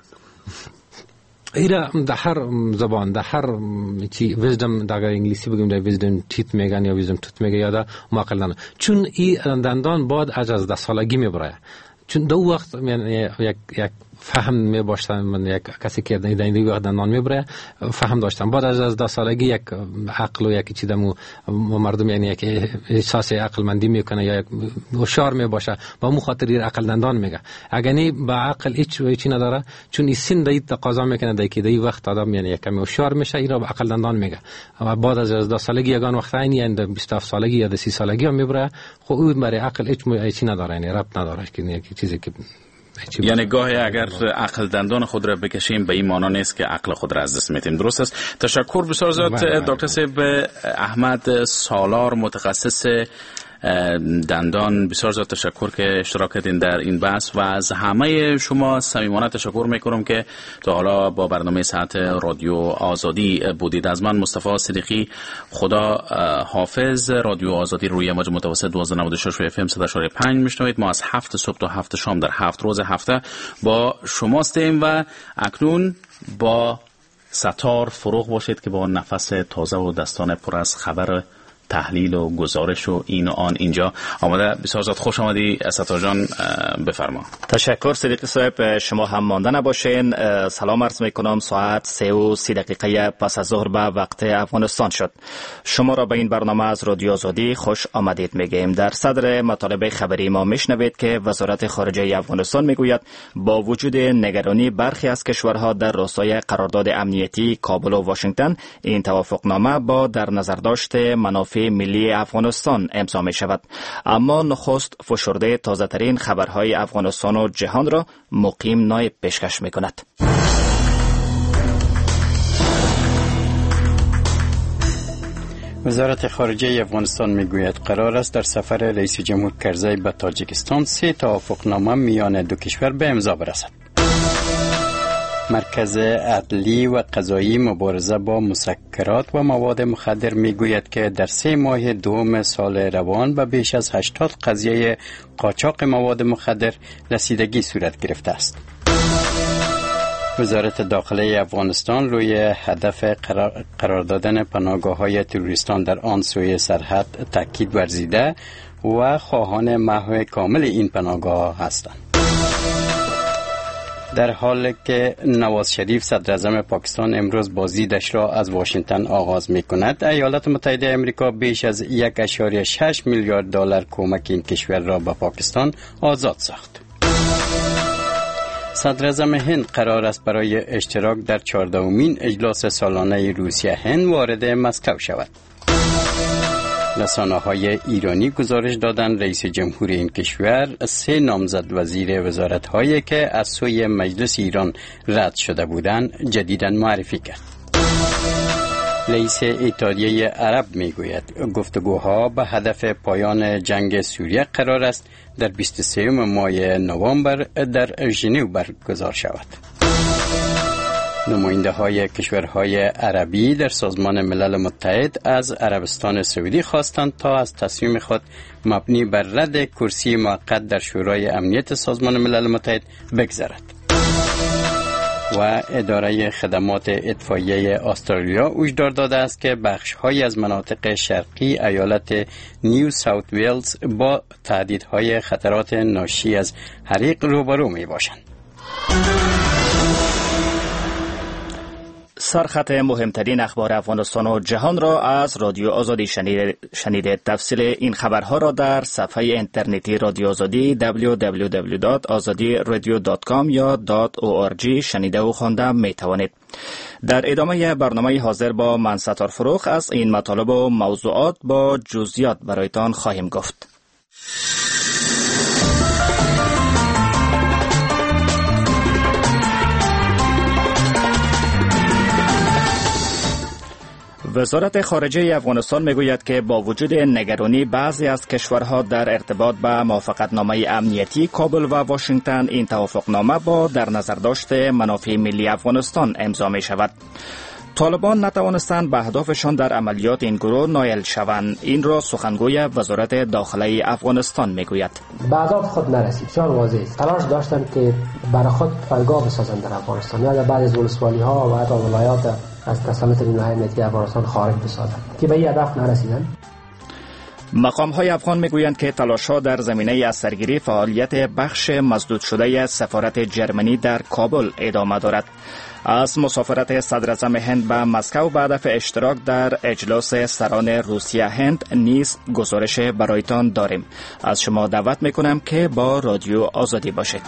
ایرا در هر زبان در هر چی ویزدم در انگلیسی بگیم در ویزدم تیت میگن یا ویزدم توت میگه یا در معقل دندان چون این دندان بعد از 10 سالگی میبره چون دو وقت یک فهم می باشن، من یک کسی که در این وقت دندان میبره فهم داشتم. بعد از 12 سالگی یک عقل و یک چیز دمو مردم یعنی یک احساس عقل مندی میکنه یا یک هوشیار می باشه با مو خاطر عقل دندان میگه. اگر نی با عقل هیچ نداره، چون این سن دید تقاضا میکنه در که در وقت آدم یعنی یک کمی هوشیار میشه، این را با عقل دندان میگه. و بعد از 12 سالگی یگان وقت عینی یعنی 27 سالگی یا 30 سالگی هم میبره، خب اون برای عقل هیچ نداره، یعنی ربط نداره که یک چیزی که یعنی گاهی اگر عقل دندان خود را بکشیم به این معنا نیست که عقل خود را از دست میدیم. درست است؟ تشکر بسیار زیاد دکتر صاحب احمد سالار، متخصص دندان. بسیار زیاد تشکر که اشتراک کردین در این بحث و از همه شما صمیمانه تشکر میکنم که تا حالا با برنامه ساعت رادیو آزادی بودید. از من مصطفی صدیقی خدا حافظ. رادیو آزادی روی موج متوسط 1296 اف ام 100.5 میشنوید. ما از 7 صبح تا 7 شام در 7 روز هفته با شماستیم و اکنون با ستار فروغ باشید که با نفس تازه و دستان پر از خبر، تحلیل و گزارش و این و آن اینجا آماده. بسیار زیاد خوش آمدی ستار جان، بفرما. تشکر صدیقی صاحب، شما هم مانده نباشین. سلام عرض میکنم. ساعت 3:30 پس از ظهر به وقت افغانستان شد. شما را به این برنامه از رادیو آزادی خوش آمدید میگیم. در صدر مطالب خبری ما میشنوید که وزارت خارجه افغانستان میگوید با وجود نگرانی برخی از کشورها در راستای قرارداد امنیتی کابل و واشنگتن، این توافقنامه با در نظر داشت منافع ملی افغانستان امضا می شود. اما نخست فشرده تازه ترین خبرهای افغانستان و جهان را مقیم نایب پیشکش می کند. وزارت خارجه افغانستان میگوید قرار است در سفر رئیس جمهور کرزی به تاجیکستان 3 توافقنامه میان دو کشور به امضا برسد. مرکز عدلی و قضایی مبارزه با مسکرات و مواد مخدر میگوید که در 3 ماه دوم سال روان به بیش از 80 قضیه قاچاق مواد مخدر رسیدگی صورت گرفته است. وزارت داخله افغانستان روی هدف قرار دادن پناهگاه‌های تروریستان در آن سوی سرحد تاکید ورزیده و خواهان محو کامل این پناهگاه هستند. در حالی که نواز شریف صدر اعظم پاکستان امروز بازدیدش را از واشنگتن آغاز می کند، ایالات متحده آمریکا بیش از 1.6 میلیارد دلار کمک این کشور را به پاکستان آزاد ساخت. صدر اعظم هند قرار است برای اشتراک در 14مین اجلاس سالانه روسیه هند وارد مسکو شود. رسانه‌های ایرانی گزارش دادند رئیس جمهور این کشور 3 نامزد وزیر وزارت‌هایی که از سوی مجلس ایران رد شده بودند جدیداً معرفی کرد. رئیس اتحادیه عرب میگوید گفتگوها به هدف پایان جنگ سوریه قرار است در 23 ماه نوامبر در ژنو برگزار شود. نماینده های کشورهای عربی در سازمان ملل متحد از عربستان سعودی خواستند تا از تصمیم خود مبنی بر رد کرسی موقت در شورای امنیت سازمان ملل متحد بگذرد. و اداره خدمات اطفائیه استرالیا هشدار داده است که بخش‌هایی از مناطق شرقی ایالت نیو ساوت ویلز با تهدیدهای خطرات ناشی از حریق روبرو می‌باشند. سرخط مهمترین اخبار افغانستان و جهان را از رادیو آزادی شنیده. تفصیل این خبرها را در صفحه اینترنتی رادیو آزادی www.azadiradio.com یا .org شنیده و خوانده می توانید. در ادامه برنامه حاضر با من ستار فروغ از این مطالب و موضوعات با جزئیات برایتان خواهیم گفت. وزارت خارجه افغانستان میگوید که با وجود نگرانی بعضی از کشورها در ارتباط به موافقتنامه امنیتی کابل و واشنگتن، این توافقنامه با در نظر داشت منافع ملی افغانستان امضا می شود. طالبان نتوانستند به اهدافشان در عملیات این گروه نایل شوند. این را سخنگوی وزارت داخله افغانستان میگوید. به اهداف خود نرسید. بسیار واضح است. تلاش داشتند که برای خود پایگاه بسازند در افغانستان یا در بعضی از ولسوالی‌ها و حتی ولایات از تسلط نیروهای امنیتی افغانستان خارج بسازند که به این هدف نرسیدند. مقام‌های افغان میگویند که تلاش‌ها در زمینه از سرگیری فعالیت بخش مسدود شده سفارت جرمنی در کابل ادامه دارد. از مسافرت صدراعظم هند به مسکو به هدف اشتراک در اجلاس سران روسیه هند نیز گزارش برایتان داریم. از شما دعوت میکنم که با رادیو آزادی باشید.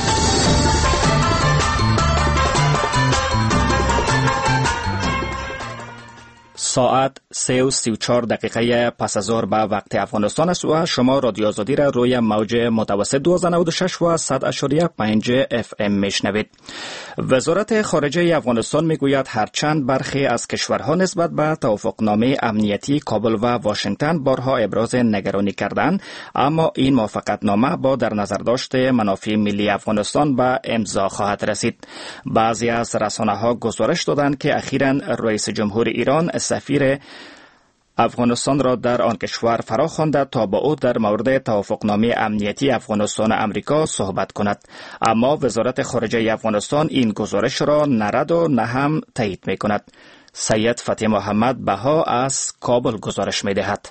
ساعت 3:34 پس از ظهر به وقت افغانستان است و شما رادیو آزادی را روی موج متوسط 1296 و 100.5 FM میشنوید. وزارت خارجه افغانستان میگوید هرچند برخی از کشورها نسبت به توافقنامه امنیتی کابل و واشنگتن بارها ابراز نگرانی کردند، اما این موافقتنامه با در نظر داشته منافع ملی افغانستان به امضا خواهد رسید. بعضی از رسانه‌ها گزارش دادند که اخیراً رئیس جمهور ایران سفیر افغانستان را در آن کشور فرا خوانده تا با او در مورد توافقنامه امنیتی افغانستان امریکا صحبت کند، اما وزارت خارجه افغانستان این گزارش را نه رد و نه هم تایید می کند. سید فتح محمد بها از کابل گزارش می دهد.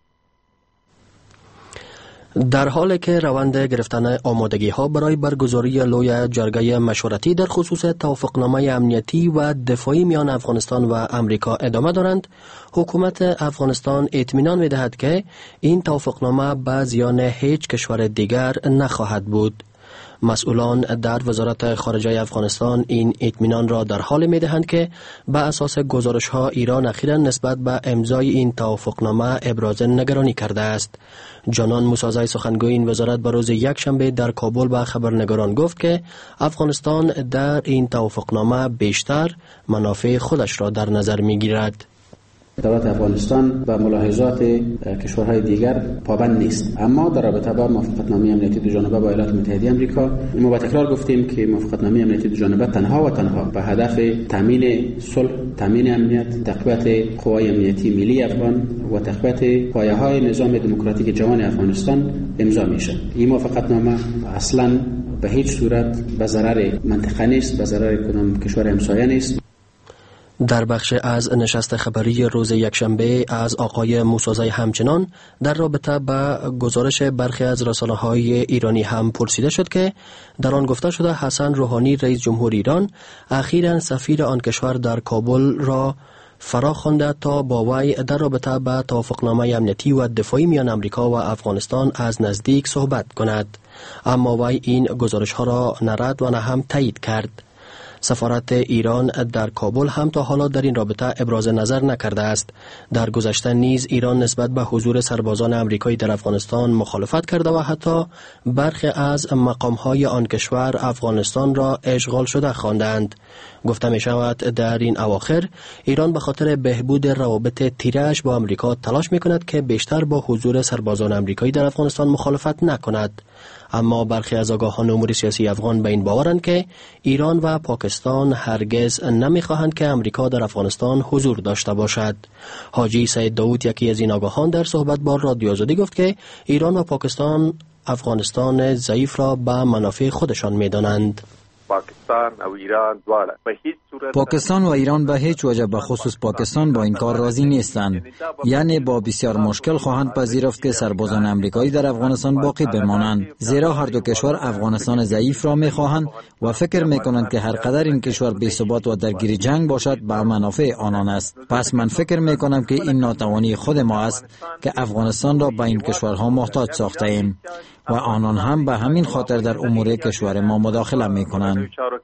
در حالی که روند گرفتن آمادگی ها برای برگزاری لوی جرگه مشورتی در خصوص توافقنامه امنیتی و دفاعی میان افغانستان و امریکا ادامه دارند، حکومت افغانستان اطمینان می دهد که این توافقنامه به زیان هیچ کشور دیگر نخواهد بود. مسئولان در وزارت خارجه افغانستان این اطمینان را در حال می دهند که به اساس گزارش ها ایران اخیراً نسبت به امضای این توافقنامه ابراز نگرانی کرده است. جانان موسازی سخنگوی این وزارت به روز یکشنبه در کابل به خبرنگاران گفت که افغانستان در این توافقنامه بیشتر منافع خودش را در نظر می گیرد. دولت افغانستان و ملاحظات کشورهای دیگر پابند نیست، اما در رابطه با موافقتنامه امنیتی دو جانبه با ایالات متحده آمریکا ما با تکرار گفتیم که موافقتنامه امنیتی دو جانبه تنها و تنها به هدف تامین صلح، تامین امنیت، تقویت قوای امنیتی ملی افغان و تقویت پایه‌های نظام دموکراتیک جوان افغانستان امضا میشه. این موافقتنامه اصلاً به هیچ صورت به ضرر منطقه نیست، به ضرر کدام کشور همسایه نیست. در بخش از نشست خبری روز یکشنبه از آقای موسازی همچنان در رابطه با گزارش برخی از رسانه‌های ایرانی هم پرسیده شد که در آن گفته شده حسن روحانی رئیس جمهور ایران اخیراً سفیر آن کشور در کابل را فرا خوانده تا با وی در رابطه با توافقنامه امنیتی و دفاعی میان امریکا و افغانستان از نزدیک صحبت کند، اما وی این گزارش ها را نه رد و نه هم تایید کرد. سفارت ایران در کابل هم تا حالا در این رابطه ابراز نظر نکرده است. در گذشته نیز ایران نسبت به حضور سربازان امریکایی در افغانستان مخالفت کرده و حتی برخی از مقام‌های آن کشور افغانستان را اشغال شده خواندند. گفته می شود در این اواخر ایران به خاطر بهبود روابط تیره‌اش با امریکا تلاش می کند که بیشتر با حضور سربازان امریکایی در افغانستان مخالفت نکند، اما برخی از آگاهان امور سیاسی افغان به این باورند که ایران و پاکستان هرگز نمی‌خواهند که امریکا در افغانستان حضور داشته باشد. حاجی سید داود یکی از این آگاهان در صحبت با رادیو آزادی گفت که ایران و پاکستان افغانستان ضعیف را به منافع خودشان می‌دانند. پاکستان و ایران به هیچ وجه به خصوص پاکستان با این کار راضی نیستند، یعنی با بسیار مشکل خواهند پذیرفت که سربازان امریکایی در افغانستان باقی بمانند، زیرا هر دو کشور افغانستان ضعیف را می‌خواهند و فکر می‌کنند که هر قدر این کشور بی‌ثبات و درگیر جنگ باشد به منافع آنان است. پس من فکر می‌کنم که این ناتوانی خود ما است که افغانستان را به این کشورها محتاج ساخته ایم و آنان هم به همین خاطر در امور کشور ما مداخله می‌کنند.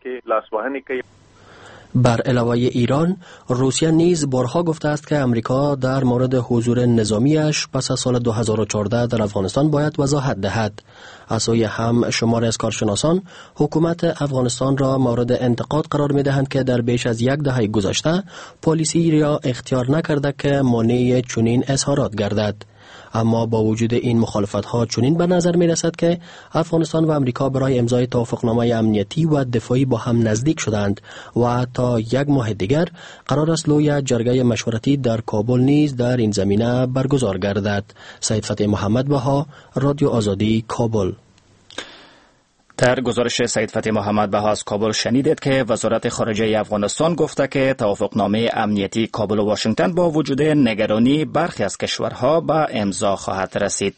بر علاوه ایران، روسیه نیز بارها گفته است که امریکا در مورد حضور نظامیش پس از سال 2014 در افغانستان باید وضاحت دهد. از سوی هم شماری از کارشناسان حکومت افغانستان را مورد انتقاد قرار می‌دهند که در بیش از یک دهه گذشته پالیسی را اختیار نکرده که مانع چنین اظهارات گردد. اما با وجود این مخالفت‌ها چنین به نظر می‌رسد که افغانستان و امریکا برای امضای توافقنامه امنیتی و دفاعی با هم نزدیک شدند و تا یک ماه دیگر قرار است لوی جرگه مشورتی در کابل نیز در این زمینه برگزار گردد. سید فتح محمد بها، رادیو آزادی، کابل. در گزارش سید فتحی محمد بها از کابل شنیدید که وزارت خارجه افغانستان گفته که توافقنامه امنیتی کابل و واشنگتن با وجود نگرانی برخی از کشورها به امضا خواهد رسید.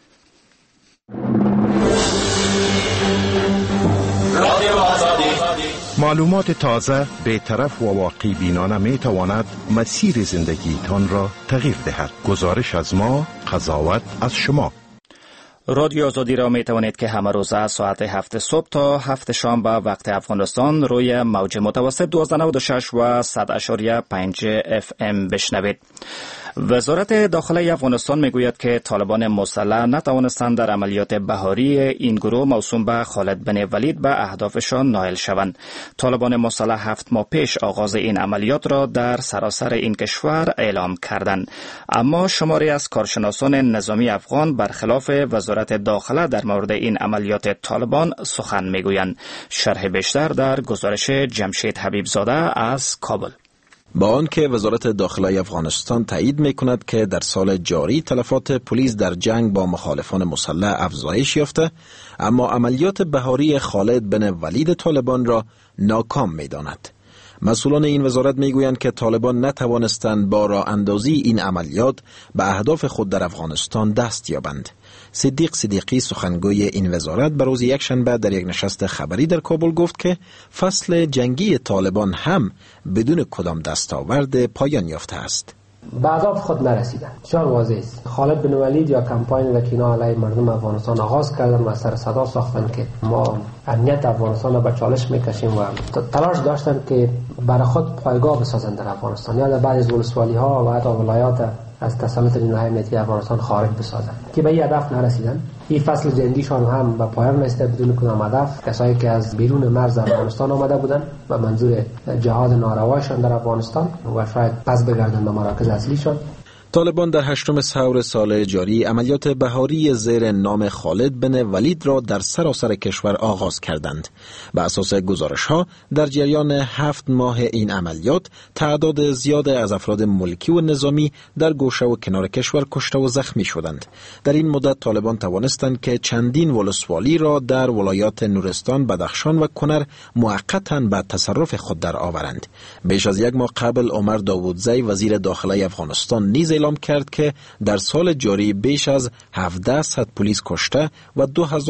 معلومات تازه، بی‌طرف و واقعی بینانه می تواند مسیر زندگیتان را تغییر دهد. گزارش از ما، قضاوت از شما. رادیو آزادی را می توانید که همه روزه ساعت 7 صبح تا 7 شام به وقت افغانستان روی موج متوسط 1296 و 100.5 FM بشنوید. وزارت داخله افغانستان میگوید که طالبان مسلح نتوانستند در عملیات بهاری این گروه موسوم به خالد بن ولید به اهدافشان نائل شوند. طالبان مسلح 7 ماه پیش آغاز این عملیات را در سراسر این کشور اعلام کردند، اما شماری از کارشناسان نظامی افغان برخلاف وزارت داخله در مورد این عملیات طالبان سخن میگویند. شرح بیشتر در گزارش جمشید حبیبزاده از کابل. با آنکه وزارت داخله افغانستان تایید می‌کند که در سال جاری تلفات پلیس در جنگ با مخالفان مسلح افزایش یافته، اما عملیات بهاری خالد بن ولید طالبان را ناکام می‌داند. مسئولان این وزارت میگویند که طالبان نتوانستند با راه اندازی این عملیات به اهداف خود در افغانستان دست یابند. صدیق صدیقی سخنگوی این وزارت به روز یکشنبه در یک نشست خبری در کابل گفت که فصل جنگی طالبان هم بدون کدام دستاورد پایان یافته است. به اهداف خود نرسیدن. بسیار واضح است. خالد بن ولید یا کمپاین وکینا علیه مردم افغانستان آغاز کردن و سر صدا ساختن که ما امنیت افغانستان را به چالش میکشیم و تلاش داشتن که برای خود پایگاه بسازند در افغانستان یا در بعضی از ولسوالی‌ها و حتی ولایات از تسلط نیروهای امنیتی افغانستان خارج بسازند که به این هدف نرسیدن. این فصل جنگیشان هم به پایان رسیده بدون کدام هدف. کسایی که از بیرون مرز افغانستان آمده بودند و منظور جهاد ناروایشان در افغانستان و شاید پس بگردند به مراکز اصلیشان. طالبان در 8 ثور سال جاری عملیات بهاری زیر نام خالد بن ولید را در سراسر کشور آغاز کردند. به اساس گزارش‌ها در جریان 7 ماه این عملیات تعداد زیاد از افراد ملکی و نظامی در گوشه و کنار کشور کشته و زخمی شدند. در این مدت طالبان توانستند که چندین ولسوالی را در ولایات نورستان، بدخشان و کنر موقتاً به تصرف خود در آورند. بیش از یک ماه قبل عمر داوودزی وزیر داخله افغانستان نیز اعلام کرد که در سال جاری بیش از 1700 پلیس کشته و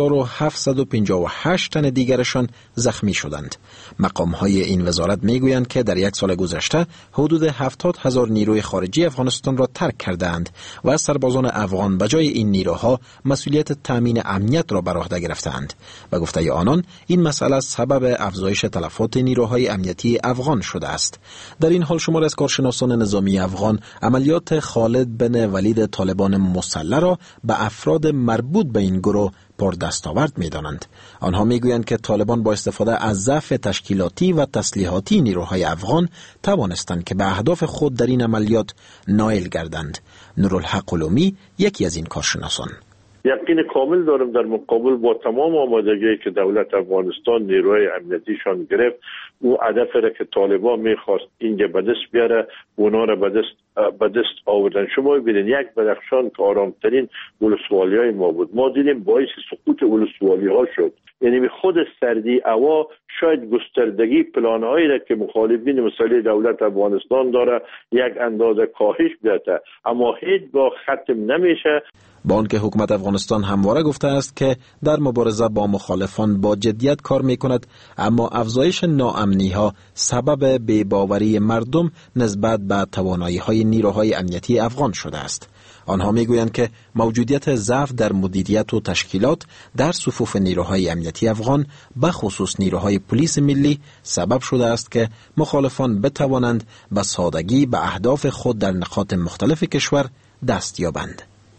2758 تن دیگرشان زخمی شدند. مقام‌های این وزارت میگویند که در یک سال گذشته حدود 70,000 نیروی خارجی افغانستان را ترک کردند و سربازان افغان به جای این نیروها مسئولیت تامین امنیت را بر عهده گرفتند. به گفته آنان این مسئله سبب افزایش تلفات نیروهای امنیتی افغان شده است. در این حال شمار از کارشناسان نظامی افغان عملیات خالد بن ولید طالبان مسلح را به افراد مربوط به این گروه پردستاورد می‌دانند. آنها می‌گویند که طالبان با استفاده از ضعف تشکیلاتی و تسلیحاتی نیروهای افغان توانستند که به اهداف خود در این عملیات نائل گردند. نورالحق علومی یکی از این کارشناسان: یقین کامل دارم در مقابل با تمام آمادگی که دولت افغانستان نیروهای امنیتیشان گرفت، او هدف را که طالبان میخواست اینجا به دست بیاره اونا را به دست آوردن. شما ببینید یک بدخشان که آرامترین ولسوالی های ما بود، ما دیدیم باعث سقوط ولسوالی ها شد. یعنی خود سردی هوا شاید گستردگی پلانهایی را که مخالفین مسئله دولت افغانستان داره یک اندازه کاهش بده، اما هیچگاه ختم نمیشه. با آنکه حکومت افغانستان همواره گفته است که در مبارزه با مخالفان با جدیت کار میکند، اما افزایش ناامنی‌ها سبب بی‌باوری مردم نسبت به توانایی‌های نیروهای امنیتی افغان شده است. آنها میگویند که موجودیت ضعف در مدیریت و تشکیلات در صفوف نیروهای امنیتی افغان به خصوص نیروهای پلیس ملی سبب شده است که مخالفان بتوانند به سادگی به اهداف خود در نقاط مختلف کشور دست یابند.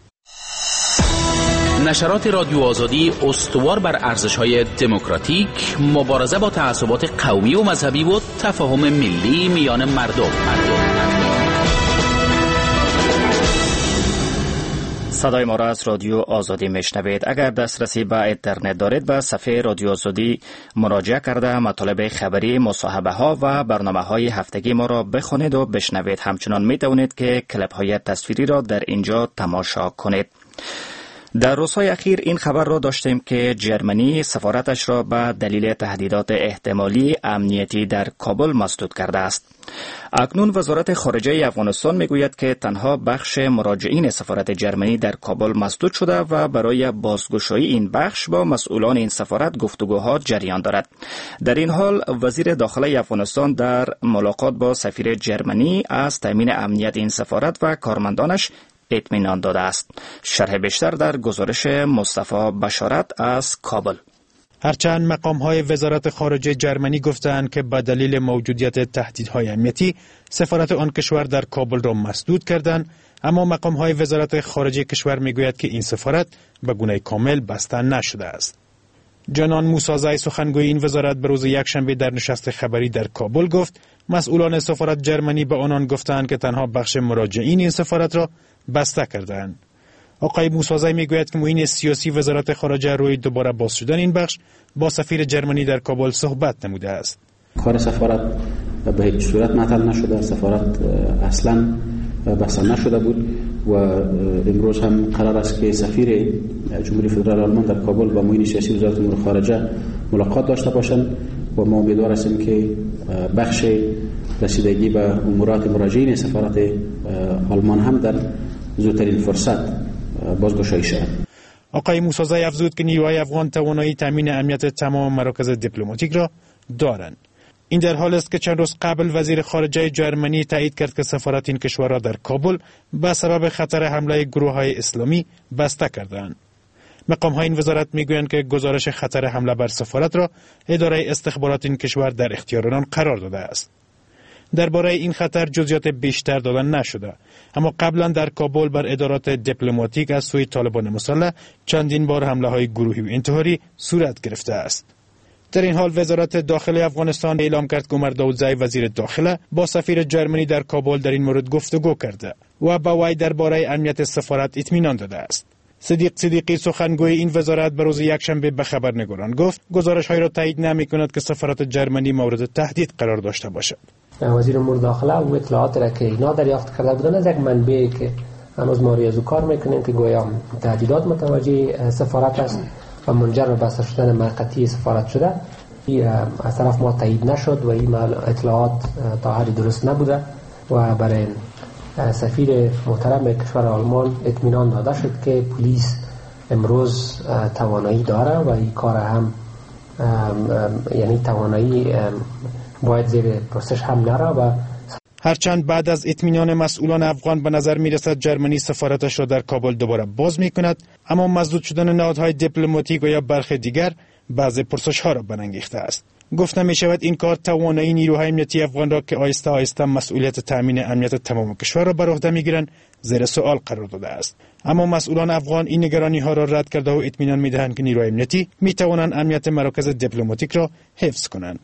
نشرات رادیو آزادی استوار بر ارزش‌های دموکراتیک، مبارزه با تعصبات قومی و مذهبی و تفاهم ملی میان مردم. صدای ما را از رادیو آزادی میشنوید. اگر دسترسی به اینترنت دارید به صفحه رادیو آزادی مراجعه کرده مطالب خبری، مصاحبه ها و برنامه های هفتگی ما را بخونید و بشنوید. همچنان می توانید که کلیپ های تصویری را در اینجا تماشا کنید. در روزهای اخیر این خبر را داشتیم که جرمنی سفارتش را به دلیل تهدیدات احتمالی امنیتی در کابل مسدود کرده است. اکنون وزارت خارجه افغانستان میگوید که تنها بخش مراجعین سفارت جرمنی در کابل مسدود شده و برای بازگشایی این بخش با مسئولان این سفارت گفتگوها جریان دارد. در این حال وزیر داخله افغانستان در ملاقات با سفیر جرمنی از تامین امنیت این سفارت و کارمندانش اطمینان داده است. شرح بیشتر در گزارش مصطفی بشارت از کابل. هرچند مقام‌های وزارت خارجه جرمنی گفتند که به دلیل موجودیت تهدیدهای امنیتی سفارت آن کشور در کابل را مسدود کردند، اما مقام‌های وزارت خارجه کشور میگوید که این سفارت به گونه کامل بسته نشده است. جنان موسازی سخنگوی این وزارت به روز یکشنبه در نشست خبری در کابل گفت مسئولان سفارت جرمنی به آنان گفتند که تنها بخش مراجعین این سفارت را بسته کردند. آقای موسازی میگوید که معین سیاسی وزارت خارجه روی دوباره باز شدن این بخش با سفیر جرمنی در کابل صحبت نموده است. کار سفارت به هیچ صورت معطل نشده، سفارت اصلا بسته نشده بود و امروز هم قرار است که سفیر جمهوری فدرال آلمان در کابل با معین سیاسی وزارت امور خارجه ملاقات داشته باشند و ما امیدوار هستیم که بخش رسیدگی به امورات مراجعین سفارت آلمان هم در زودترین فرصت بازگشایی شود. آقای موسازی افزود که نیروهای افغان توانایی تامین امنیت تمام مراکز دیپلماتیک را دارند. این در حال است که چند روز قبل وزیر خارجه جرمنی تایید کرد که سفارت این کشور را در کابل به سبب خطر حمله گروه‌های اسلامی بسته کردند. مقام‌های این وزارت میگویند که گزارش خطر حمله بر سفارت را اداره استخبارات این کشور در اختیار آن قرار داده است. درباره این خطر جزئیات بیشتر دادن نشده، اما قبلا در کابل بر ادارات دیپلماتیک از سوی طالبان مسلح چندین بار حمله‌های گروهی و انتحاری صورت گرفته است. در این حال وزارت داخله افغانستان اعلام کرد که عمر داودزی وزیر داخله با سفیر جرمنی در کابل در این مورد گفتگو کرده و به وی درباره امنیت سفارت اطمینان داده است. صدیق صدیقی سخنگوی این وزارت به روز یکشنبه به خبرنگاران گفت گزارش‌های را تایید نمی‌کند که سفارت جرمنی مورد تهدید قرار داشته باشد. وزیر امور داخله و اطلاعات را که اینا دریافت کرده بودن از یک منبعی که هنوز ما ریاضو کار میکنیم که گویا تهدیدات متوجه سفارت است و منجر به بسته شدن موقتی سفارت شده. از طرف ما تایید نشد و این اطلاعات تا حدی درست نبوده و برای سفیر محترم کشور آلمان اطمینان داده شد که پلیس امروز توانایی داره و این کار هم یعنی توانایی باید زیر پرسش هم نره. و هرچند بعد از اطمینان مسئولان افغان به نظر می رسد جرمنی سفارتش را در کابل دوباره باز می کند، اما مسدود شدن نهادهای دیپلماتیک و یا برخی دیگر بعض پرسش ها را برانگیخته است. گفته می شود این کار توانایی نیروهای امنیتی افغان را که آهسته آهسته مسئولیت تامین امنیت تمام کشور را بر عهده می گیرند زیر سوال قرار داده است. اما مسئولان افغان این نگرانی ها را رد کرده و اطمینان می دهند که نیروهای امنیتی می توانند امنیت مراکز دیپلماتیک را حفظ کنند.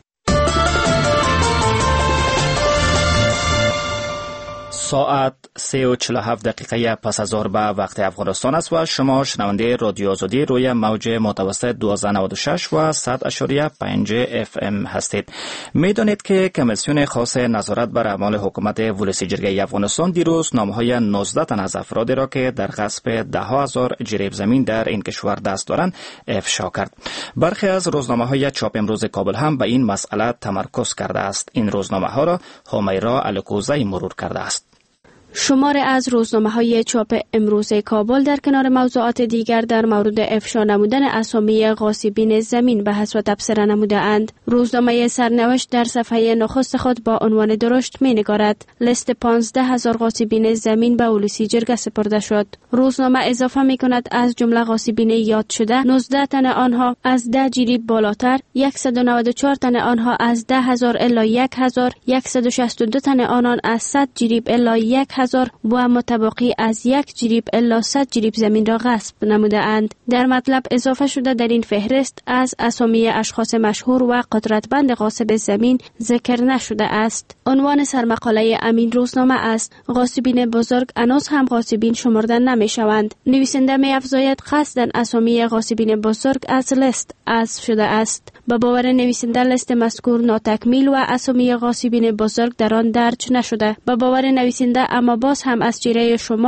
ساعت 3:47 دقیقه پس از ظهر به وقت افغانستان است و شما شنونده رادیو آزادی روی موج متوسط 1296 و 100.5 FM هستید. میدانید که کمیسیون خاص نظارت بر اعمال حکومت ولسی جرگه افغانستان دیروز نامهای 19 تن از افرادی را که در غصب 10,000 جریب زمین در این کشور دست دارند افشا کرد. برخی از روزنامه‌های چاپ امروز کابل هم به این مسئله تمرکز کرده است. این روزنامه‌ها را همیرا الکوزی مرور کرده است. شمار از روزنامه‌های چاپ امروز کابل در کنار موضوعات دیگر در مورد افشا نمودن اسامی غاصبین زمین بحث و تبصره نموده‌اند. روزنامه سرنوشت در صفحه نخست خود با عنوان درشت می‌نگارد لیست 15,000 غاصبین زمین به ولسی جرگه سپرده شد. روزنامه اضافه می‌کند از جمله غاصبین یاد شده 19 تن آنها از 10 جریب بالاتر، 194 تن آنها از 10,000 الی 1,000، 162 تن آنان از 100 جریب الی 1,000 و متبقی از 1 جریب الی 100 جریب زمین را غصب نموده اند. در مطلب اضافه شده در این فهرست از اسامی اشخاص مشهور و قدرتمند غاصب زمین ذکر نشده است. عنوان سرمقاله امین روزنامه است: غاصبین بزرگ هنوز هم غاصبین شمرده نمیشوند. نویسنده می‌افزاید قصداً اسامی غاصبین بزرگ از لیست حذف شده است. با باور نویسنده لیست مذکور ناتکمیل و اسامی غاصبین بزرگ در آن درج نشده. با باور نویسنده اما باز هم از چهره شمار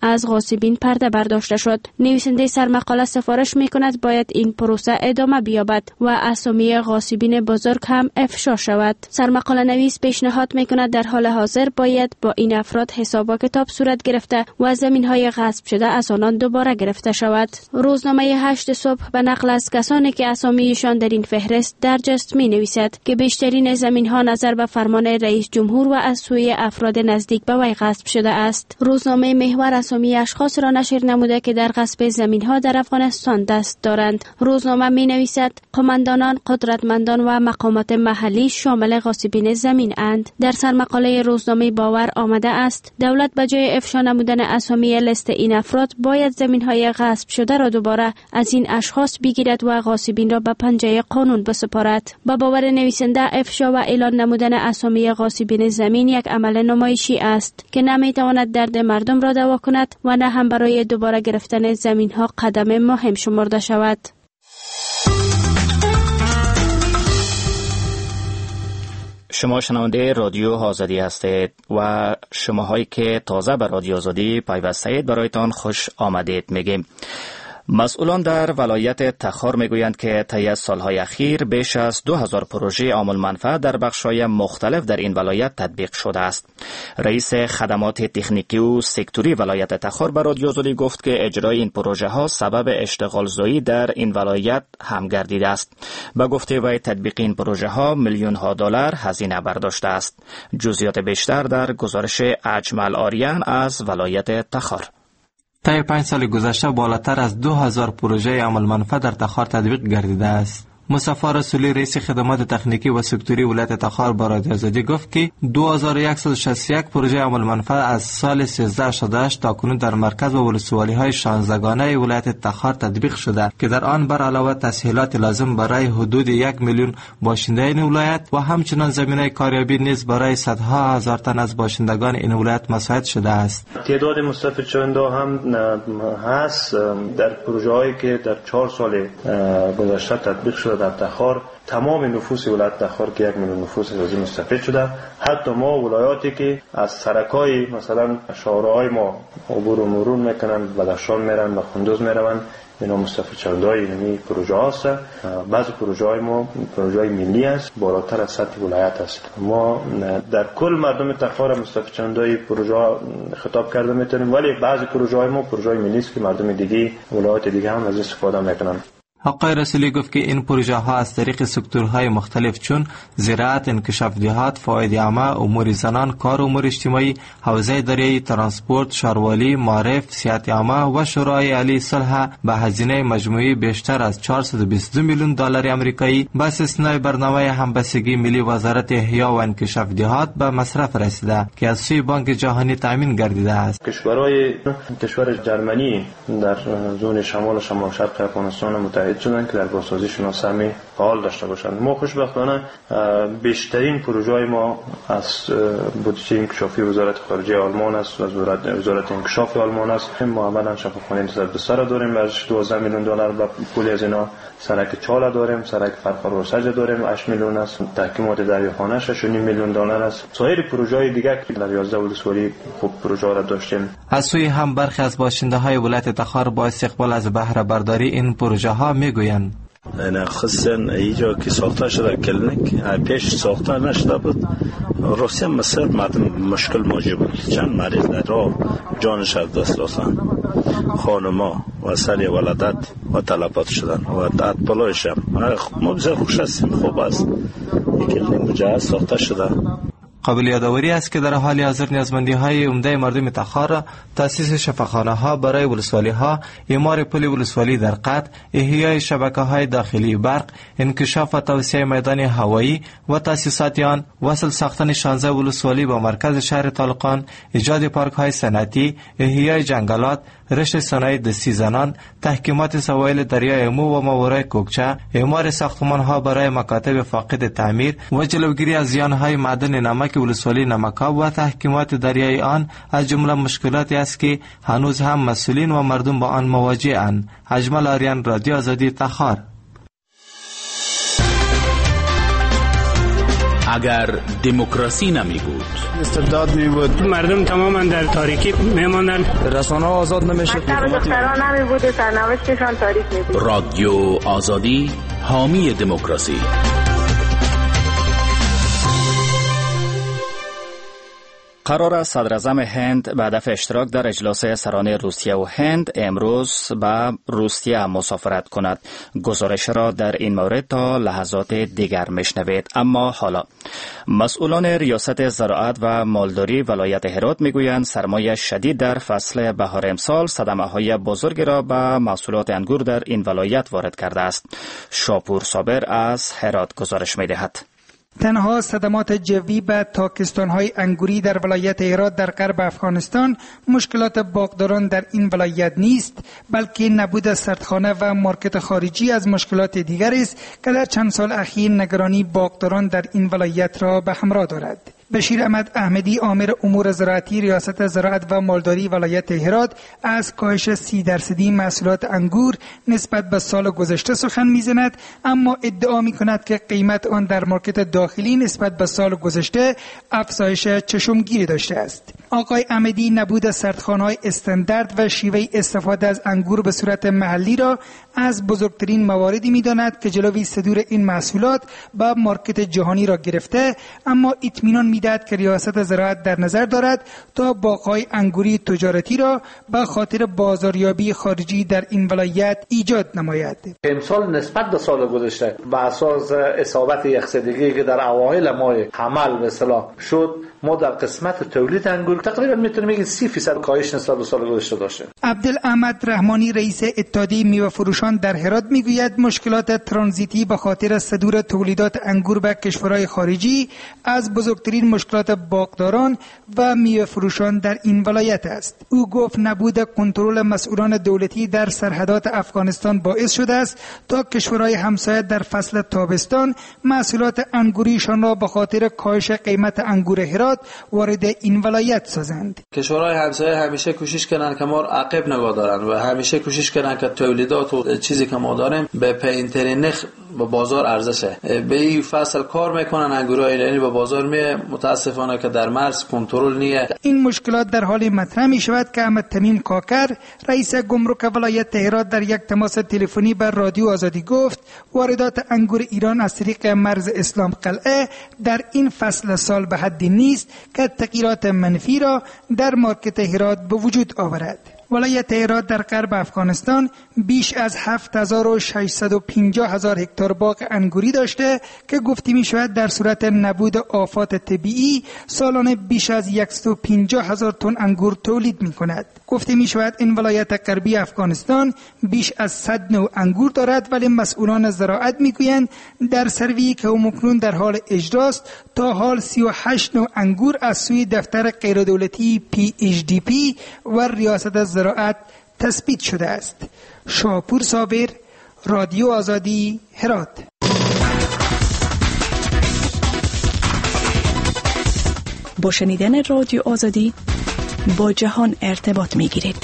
از غاصبین پرده برداشته شد. نویسنده سرمقاله سفارش می‌کند باید این پروسه ادامه بیابد و اسامی غاصبین بزرگ هم افشا شود. سرمقاله نویس پیشنهاد می‌کند در حال حاضر باید با این افراد حساب و کتاب صورت گرفته و زمین‌های غصب شده از آنان دوباره گرفته شود. روزنامه 8 صبح به نقل از کسانی که اسامیشان در این فهرست درج است می‌نویسد که بیشترین زمین‌ها نظر به فرمان رئیس جمهور و از سوی افراد نزدیک به وی غصب شده است. روزنامه محور اسامی اشخاص را نشر نموده که در غصب زمین‌ها در افغانستان دست دارند. روزنامه می‌نویسد قماندانان، قدرتمندان و مقامات محلی شامل غاصبین زمین اند. در سرمقاله روزنامه باور آمده است دولت به جای افشا نمودن اسامی لیست این افراد باید زمین‌های غصب شده را دوباره از این اشخاص بگیرد و غاصبین را به پنجه قانون بسپارد. با باور نویسنده افشا و اعلان نمودن اسامی غاصبین زمین یک عمل نمایشی است که نمیتواند درد مردم را دوا کند و نه هم برای دوباره گرفتن زمین‌ها قدم مهم شمرده شود. شما شنونده رادیو آزادی هستید و شماهایی که تازه به رادیو آزادی پیوسته اید برایتان خوش آمدید میگیم. مسئولان در ولایت تخار میگویند که طی از سالهای اخیر بیش از 2000 پروژه عامل منفعت در بخش‌های مختلف در این ولایت تطبیق شده است. رئیس خدمات تکنیکی و سکتوری ولایت تخار به رادیو آزادی گفت که اجرای این پروژه ها سبب اشتغال زایی در این ولایت هم گردیده است. به گفته وی تطبیق این پروژه ها میلیون ها دلار هزینه برداشته است. جزئیات بیشتر در گزارش اجمل آریان از ولایت تخار. طی 5 سال گذشته بالاتر از 2000 پروژه عامل منفعت در تخار تطبیق گردیده است. مصطفی رسولی رئیس خدمات تکنیکی و سکتوری ولایت تخار با رادیو آزادی گفت که 2161 پروژه عامل منفعت از سال 1388 تا کنون در مرکز و ولسوالی‌های 16 گانه ولایت تخار تطبیق شده که در آن بر علاوه تسهیلات لازم برای حدود 1 میلیون باشنده این ولایت و همچنین زمینه کاریابی نیز برای صدها هزار تن از باشندگان این ولایت مساعد شده است. تعداد مستفید شونده هم هست در پروژه‌هایی که در 4 سال گذشته تطبیق شده در تخار. تمام نفوس ولایت تخار که 1 میلیون نفوس از این مستفید شده. حتی ما ولایاتی که از سرکای مثلا شهرهای ما عبور و مرور میکنن، بدخشان میرن و کندوز میرن، اینا مستفید شونده‌های این پروژه هست. بعضی پروژه‌های ما پروژه‌های ملی است، بالاتر از سطح ولایت است. ما در کل مردم تخار مستفید شونده‌های پروژه خطاب کرده میتونیم، ولی بعضی پروژه‌های ما پروژه‌های ملی است که مردم دیگه ولایات دیگه هم از استفاده میکنن. آقای رسولی گفت که این پروژه ها از طریق سکتورهای مختلف چون زراعت، انکشاف دهات، فواید عامه، امور زنان، کار و امور اجتماعی، حوزه دریایی، ترانسپورت، شهرواری، معارف، صحت عامه و شورای عالی صلح به هزینه مجموعی بیشتر از 422 میلیون دلار آمریکایی به استثنای برنامه همبستگی ملی وزارت احیا و انکشاف دهات به مصرف رسیده که از سوی بانک جهانی تامین گردیده است. کشور جرمنی در زون شمال شرق افغانستان متحد شدن که در بازسازی شناسایی فعال داشته باشند. ما خوشبختانه بیشترین پروژه‌های ما از بودجه انکشافی وزارت خارجه آلمان است و وزارت انکشاف آلمان است. ما عملاً شفاخانه سر داریم از 12 میلیون دلار و پول از اینا، سرک چاله داریم، سرک فرخروسج داریم 8 میلیون است، تحکیمات دریاخانه 6.5 میلیون دلار است. سایر پروژه‌های دیگر که در 11 ولسوالی خوب پروژه را داشتیم. از سوی هم برخی از باشنده‌های ولایت تخار با استقبال از بهره برداری این پروژه ها میگویند نه خصوصا اینجا که ساخته شده کلینیک پیش ساخته نشده بود. روسیه مصر مردم مشکل مواجه بود. چند مریض در راه جانش از دست دادن، خانما و سری ولادت و تلفات شدن و اطفالش هم. ما بسیار خوش هستیم، خوب است این کلینیک مجهز ساخته شده. قابل یادآوری است که در حال حاضر نیازمندی‌های عمده مردم تخار تأسیس شفاخانه‌ها برای ولسوالی‌ها، اعمار پل ولسوالی در قطع، احیای شبکه‌های داخلی برق، انکشاف و توسعه میدان هوایی و تأسیسات آن، وصل ساختن 16 ولسوالی با مرکز شهر طالقان، ایجاد پارک‌های صنعتی، احیای جنگلات، رشد صنایع دستی زنان، تحکیمات سواحل دریای امو و ماورای کوکچه، اعمار ساختمان‌ها برای مکاتب فاقد تعمیر و جلوگیری از زیان‌های معدن نمک ولسوالی نمک‌آب و تحکیمات دریای آن از جمله مشکلاتی است که هنوز هم مسئولین و مردم با آن مواجه‌اند. اجمل آریان، رادیو آزادی، تخار. اگر دموکراسی نمی بود، استبداد می بود، مردم تماما در تاریکی می ماندن، رسانه آزاد نمیشد، دختران نمی بود، سرنوشتشان تاریک می بود. رادیو آزادی حامی دموکراسی. قرار است صدر اعظم هند به هدف اشتراک در اجلاس سران روسیه و هند امروز به روسیه مسافرت کند. گزارش را در این مورد تا لحظات دیگر میشنوید. اما حالا مسئولان ریاست زراعت و مالداری ولایت هرات میگویند سرمایه شدید در فصل بهار امسال صدمه‌های بزرگی را به محصولات انگور در این ولایت وارد کرده است. شاپور صابر از هرات گزارش میدهد. تنها صدمات جوی به تاکستان‌های انگوری در ولایت هرات در غرب افغانستان مشکلات باغداران در این ولایت نیست، بلکه نبود سردخانه و مارکت خارجی از مشکلات دیگر است که در چند سال اخیر نگرانی باغداران در این ولایت را به همراه دارد. بشیر احمد احمدی آمر امور زراعتی ریاست زراعت و مالداری ولایت هرات از کاهش 30% محصولات انگور نسبت به سال گذشته سخن میزند، اما ادعا میکند که قیمت آن در مارکت داخلی نسبت به سال گذشته افزایش چشمگیری داشته است. آقای احمدی نبود سردخانه‌های استاندارد و شیوه استفاده از انگور به صورت محلی را از بزرگترین مواردی می‌داند که جلوی صدور این محصولات به مارکت جهانی را گرفته، اما اطمینان می‌دهد که ریاست زراعت در نظر دارد تا باغ‌های انگوری تجارتی را به خاطر بازاریابی خارجی در این ولایت ایجاد نماید. امسال نسبت به سال گذشته به اساس اصابت یخزدگی که در اوایل ماه حمل به اصطلاح شد، ما در قسمت تولید انگور تقریبا میتونیم بگیم 30% کاهش نسبت به سال گذشته داشته. عبدالاحمد رحمانی رئیس اتحادیه میوه فروشان در هرات میگوید مشکلات ترانزیتی به خاطر صدور تولیدات انگور به کشورهای خارجی از بزرگترین مشکلات باغداران و میوه فروشان در این ولایت است. او گفت نبود کنترل مسئولان دولتی در سرحدات افغانستان باعث شده است تا کشورهای همسایه در فصل تابستان محصولات انگوریشان را به خاطر کاهش قیمت انگور هرات وارد این ولایت سازند. کشورهای همسایه همیشه کوشش کردن که ما عقب نگاه دارن و همیشه کوشش کردن که تولیدات و چیزی که ما داریم به پایین‌ترین نرخ به بازار ارزشه. به این فصل کار میکنن انگورای ایرانی به بازار می، متاسفانه که در مرز کنترل نیه. این مشکلات در حال مطرح می شود که احمد تمیم کاکر رئیس گمرک ولایت هرات در یک تماس تلفنی بر رادیو آزادی گفت واردات انگور ایران از طریق مرز اسلام قلعه در این فصل سال به حدی نیست که تغییرات منفی را در مارکت هرات به وجود آورد. ولایت هرات در غرب افغانستان بیش از 7650,000 هکتار باغ انگوری داشته که گفته می شود در صورت نبود آفات طبیعی سالانه بیش از 150,000 تن انگور تولید می کند. گفته می شود این ولایت غربی افغانستان بیش از 100 نوع انگور دارد، ولی مسئولان زراعت می گویند در سروی که همکنون در حال اجراست تا حال 38 نوع انگور از سوی دفتر غیردولتی PHDP و ریاست زراعت تثبیت شده است. شاپور صابر، رادیو آزادی، هرات. با شنیدن رادیو آزادی با جهان ارتباط می گیرید.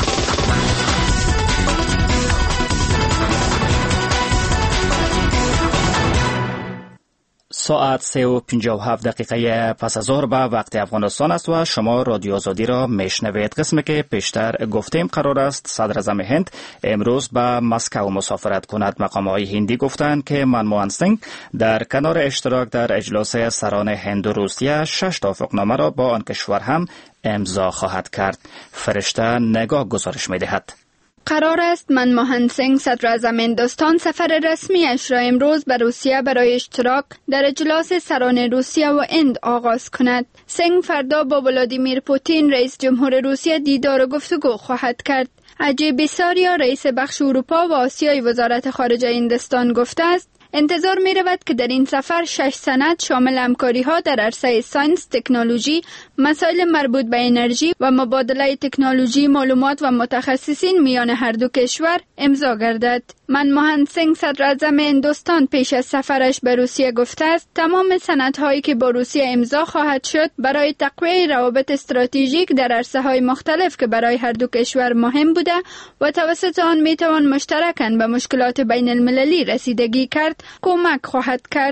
ساعت 3:57 دقیقه پس از ظهر به وقت افغانستان است و شما رادیو آزادی را میشنوید. قسمی که پیشتر گفتیم قرار است صدر اعظم هند امروز به مسکو مسافرت کند. مقام‌های هندی گفتند که منموهن سینگ در کنار اشتراک در اجلاس سران هند و روسیه 6 توافقنامه را با آن کشور هم امضا خواهد کرد. فرشته نگاه گزارش می‌دهد. قرار است منموهن سینگ صدر اعظم هندوستان سفر رسمیش را امروز به روسیه برای اشتراک در اجلاس سران روسیه و هند آغاز کند. سینگ فردا با ولادیمیر پوتین رئیس جمهور روسیه دیدار و گفتگو خواهد کرد. اجی بیساریا رئیس بخش اروپا و آسیای وزارت خارجه هندوستان گفته است انتظار می رود که در این سفر 6 سند شامل همکاری ها در عرصه ساینس، تکنولوژی، مسائل مربوط به انرژی و مبادله تکنولوژی معلومات و متخصصین میان هر دو کشور امضا گردد. منموهن سینگ صدر اعظم هندوستان پیش از سفرش به روسیه گفته است تمام سندهایی که با روسیه امضا خواهد شد برای تقویت روابط استراتژیک در عرصه‌های مختلف که برای هر دو کشور مهم بوده و توسط آن می توان مشترکاً به مشکلات بین المللی رسیدگی کرد کمک خواهد کرد.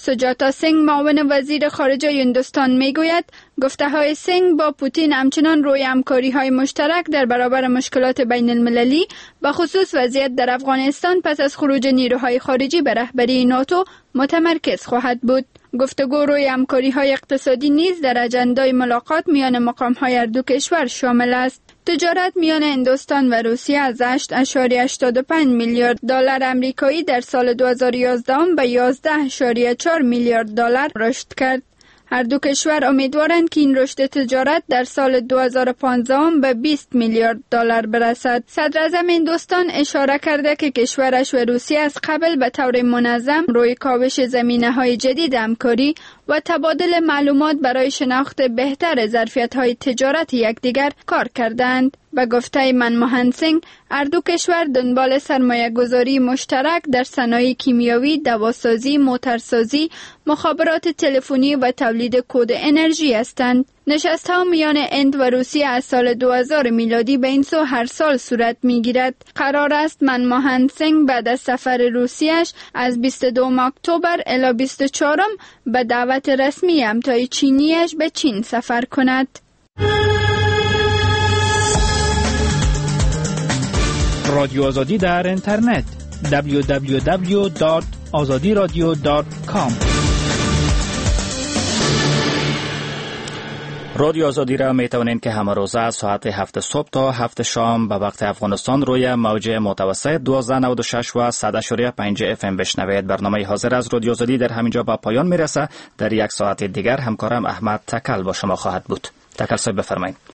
سجاتا سینگ معاون وزیر خارجه هندوستان میگوید گفته‌های سینگ با پوتین همچنان روی همکاری‌های مشترک در برابر مشکلات بین المللی و خصوص وضعیت در افغانستان پس از خروج نیروهای خارجی به رهبری ناتو متمرکز خواهد بود. گفتگو روی همکاری‌های اقتصادی نیز در اجندای ملاقات میان مقام‌های هر دو کشور شامل است. تجارت میان هندوستان و روسیه از 8.85 میلیارد دلار آمریکایی در سال 2011 به 11.4 میلیارد دلار رشد کرد. هر دو کشور امیدوارند که این رشد تجارت در سال 2015 به 20 میلیارد دلار برسد. صدر اعظم هندوستان اشاره کرده که کشورش و روسیه از قبل به طور منظم روی کاوش زمینه‌های جدید همکاری و تبادل معلومات برای شناخت بهتر ظرفیت‌های تجارت یکدیگر کار کردند. به گفته منموهن سینگ، هر دو کشور دنبال سرمایه‌گذاری مشترک در صنایع کیمیاوی، دواسازی، موتورسازی، مخابرات تلفنی و تولید کود انرژی هستند. نشست‌ها میان هند و روسیه از سال 2000 میلادی به این سو هر سال صورت می‌گیرد. قرار است منموهن سینگ بعد از سفر روسیه‌اش از 22 اکتبر الی 24 به دعوت رسمی همتای چینیش به چین سفر کند. رادیو آزادی در اینترنت www.azadiradio.com. رادیو آزادی را می توانید که همه روزه از ساعت 7 صبح تا 7 شام به وقت افغانستان روی موج متوسط 1296 و 100.5 FM بشنوید. برنامه حاضر از رادیو آزادی در همینجا به پایان میرسه. در یک ساعت دیگر همکارم احمد تکل با شما خواهد بود. تکل صاحب بفرمایید.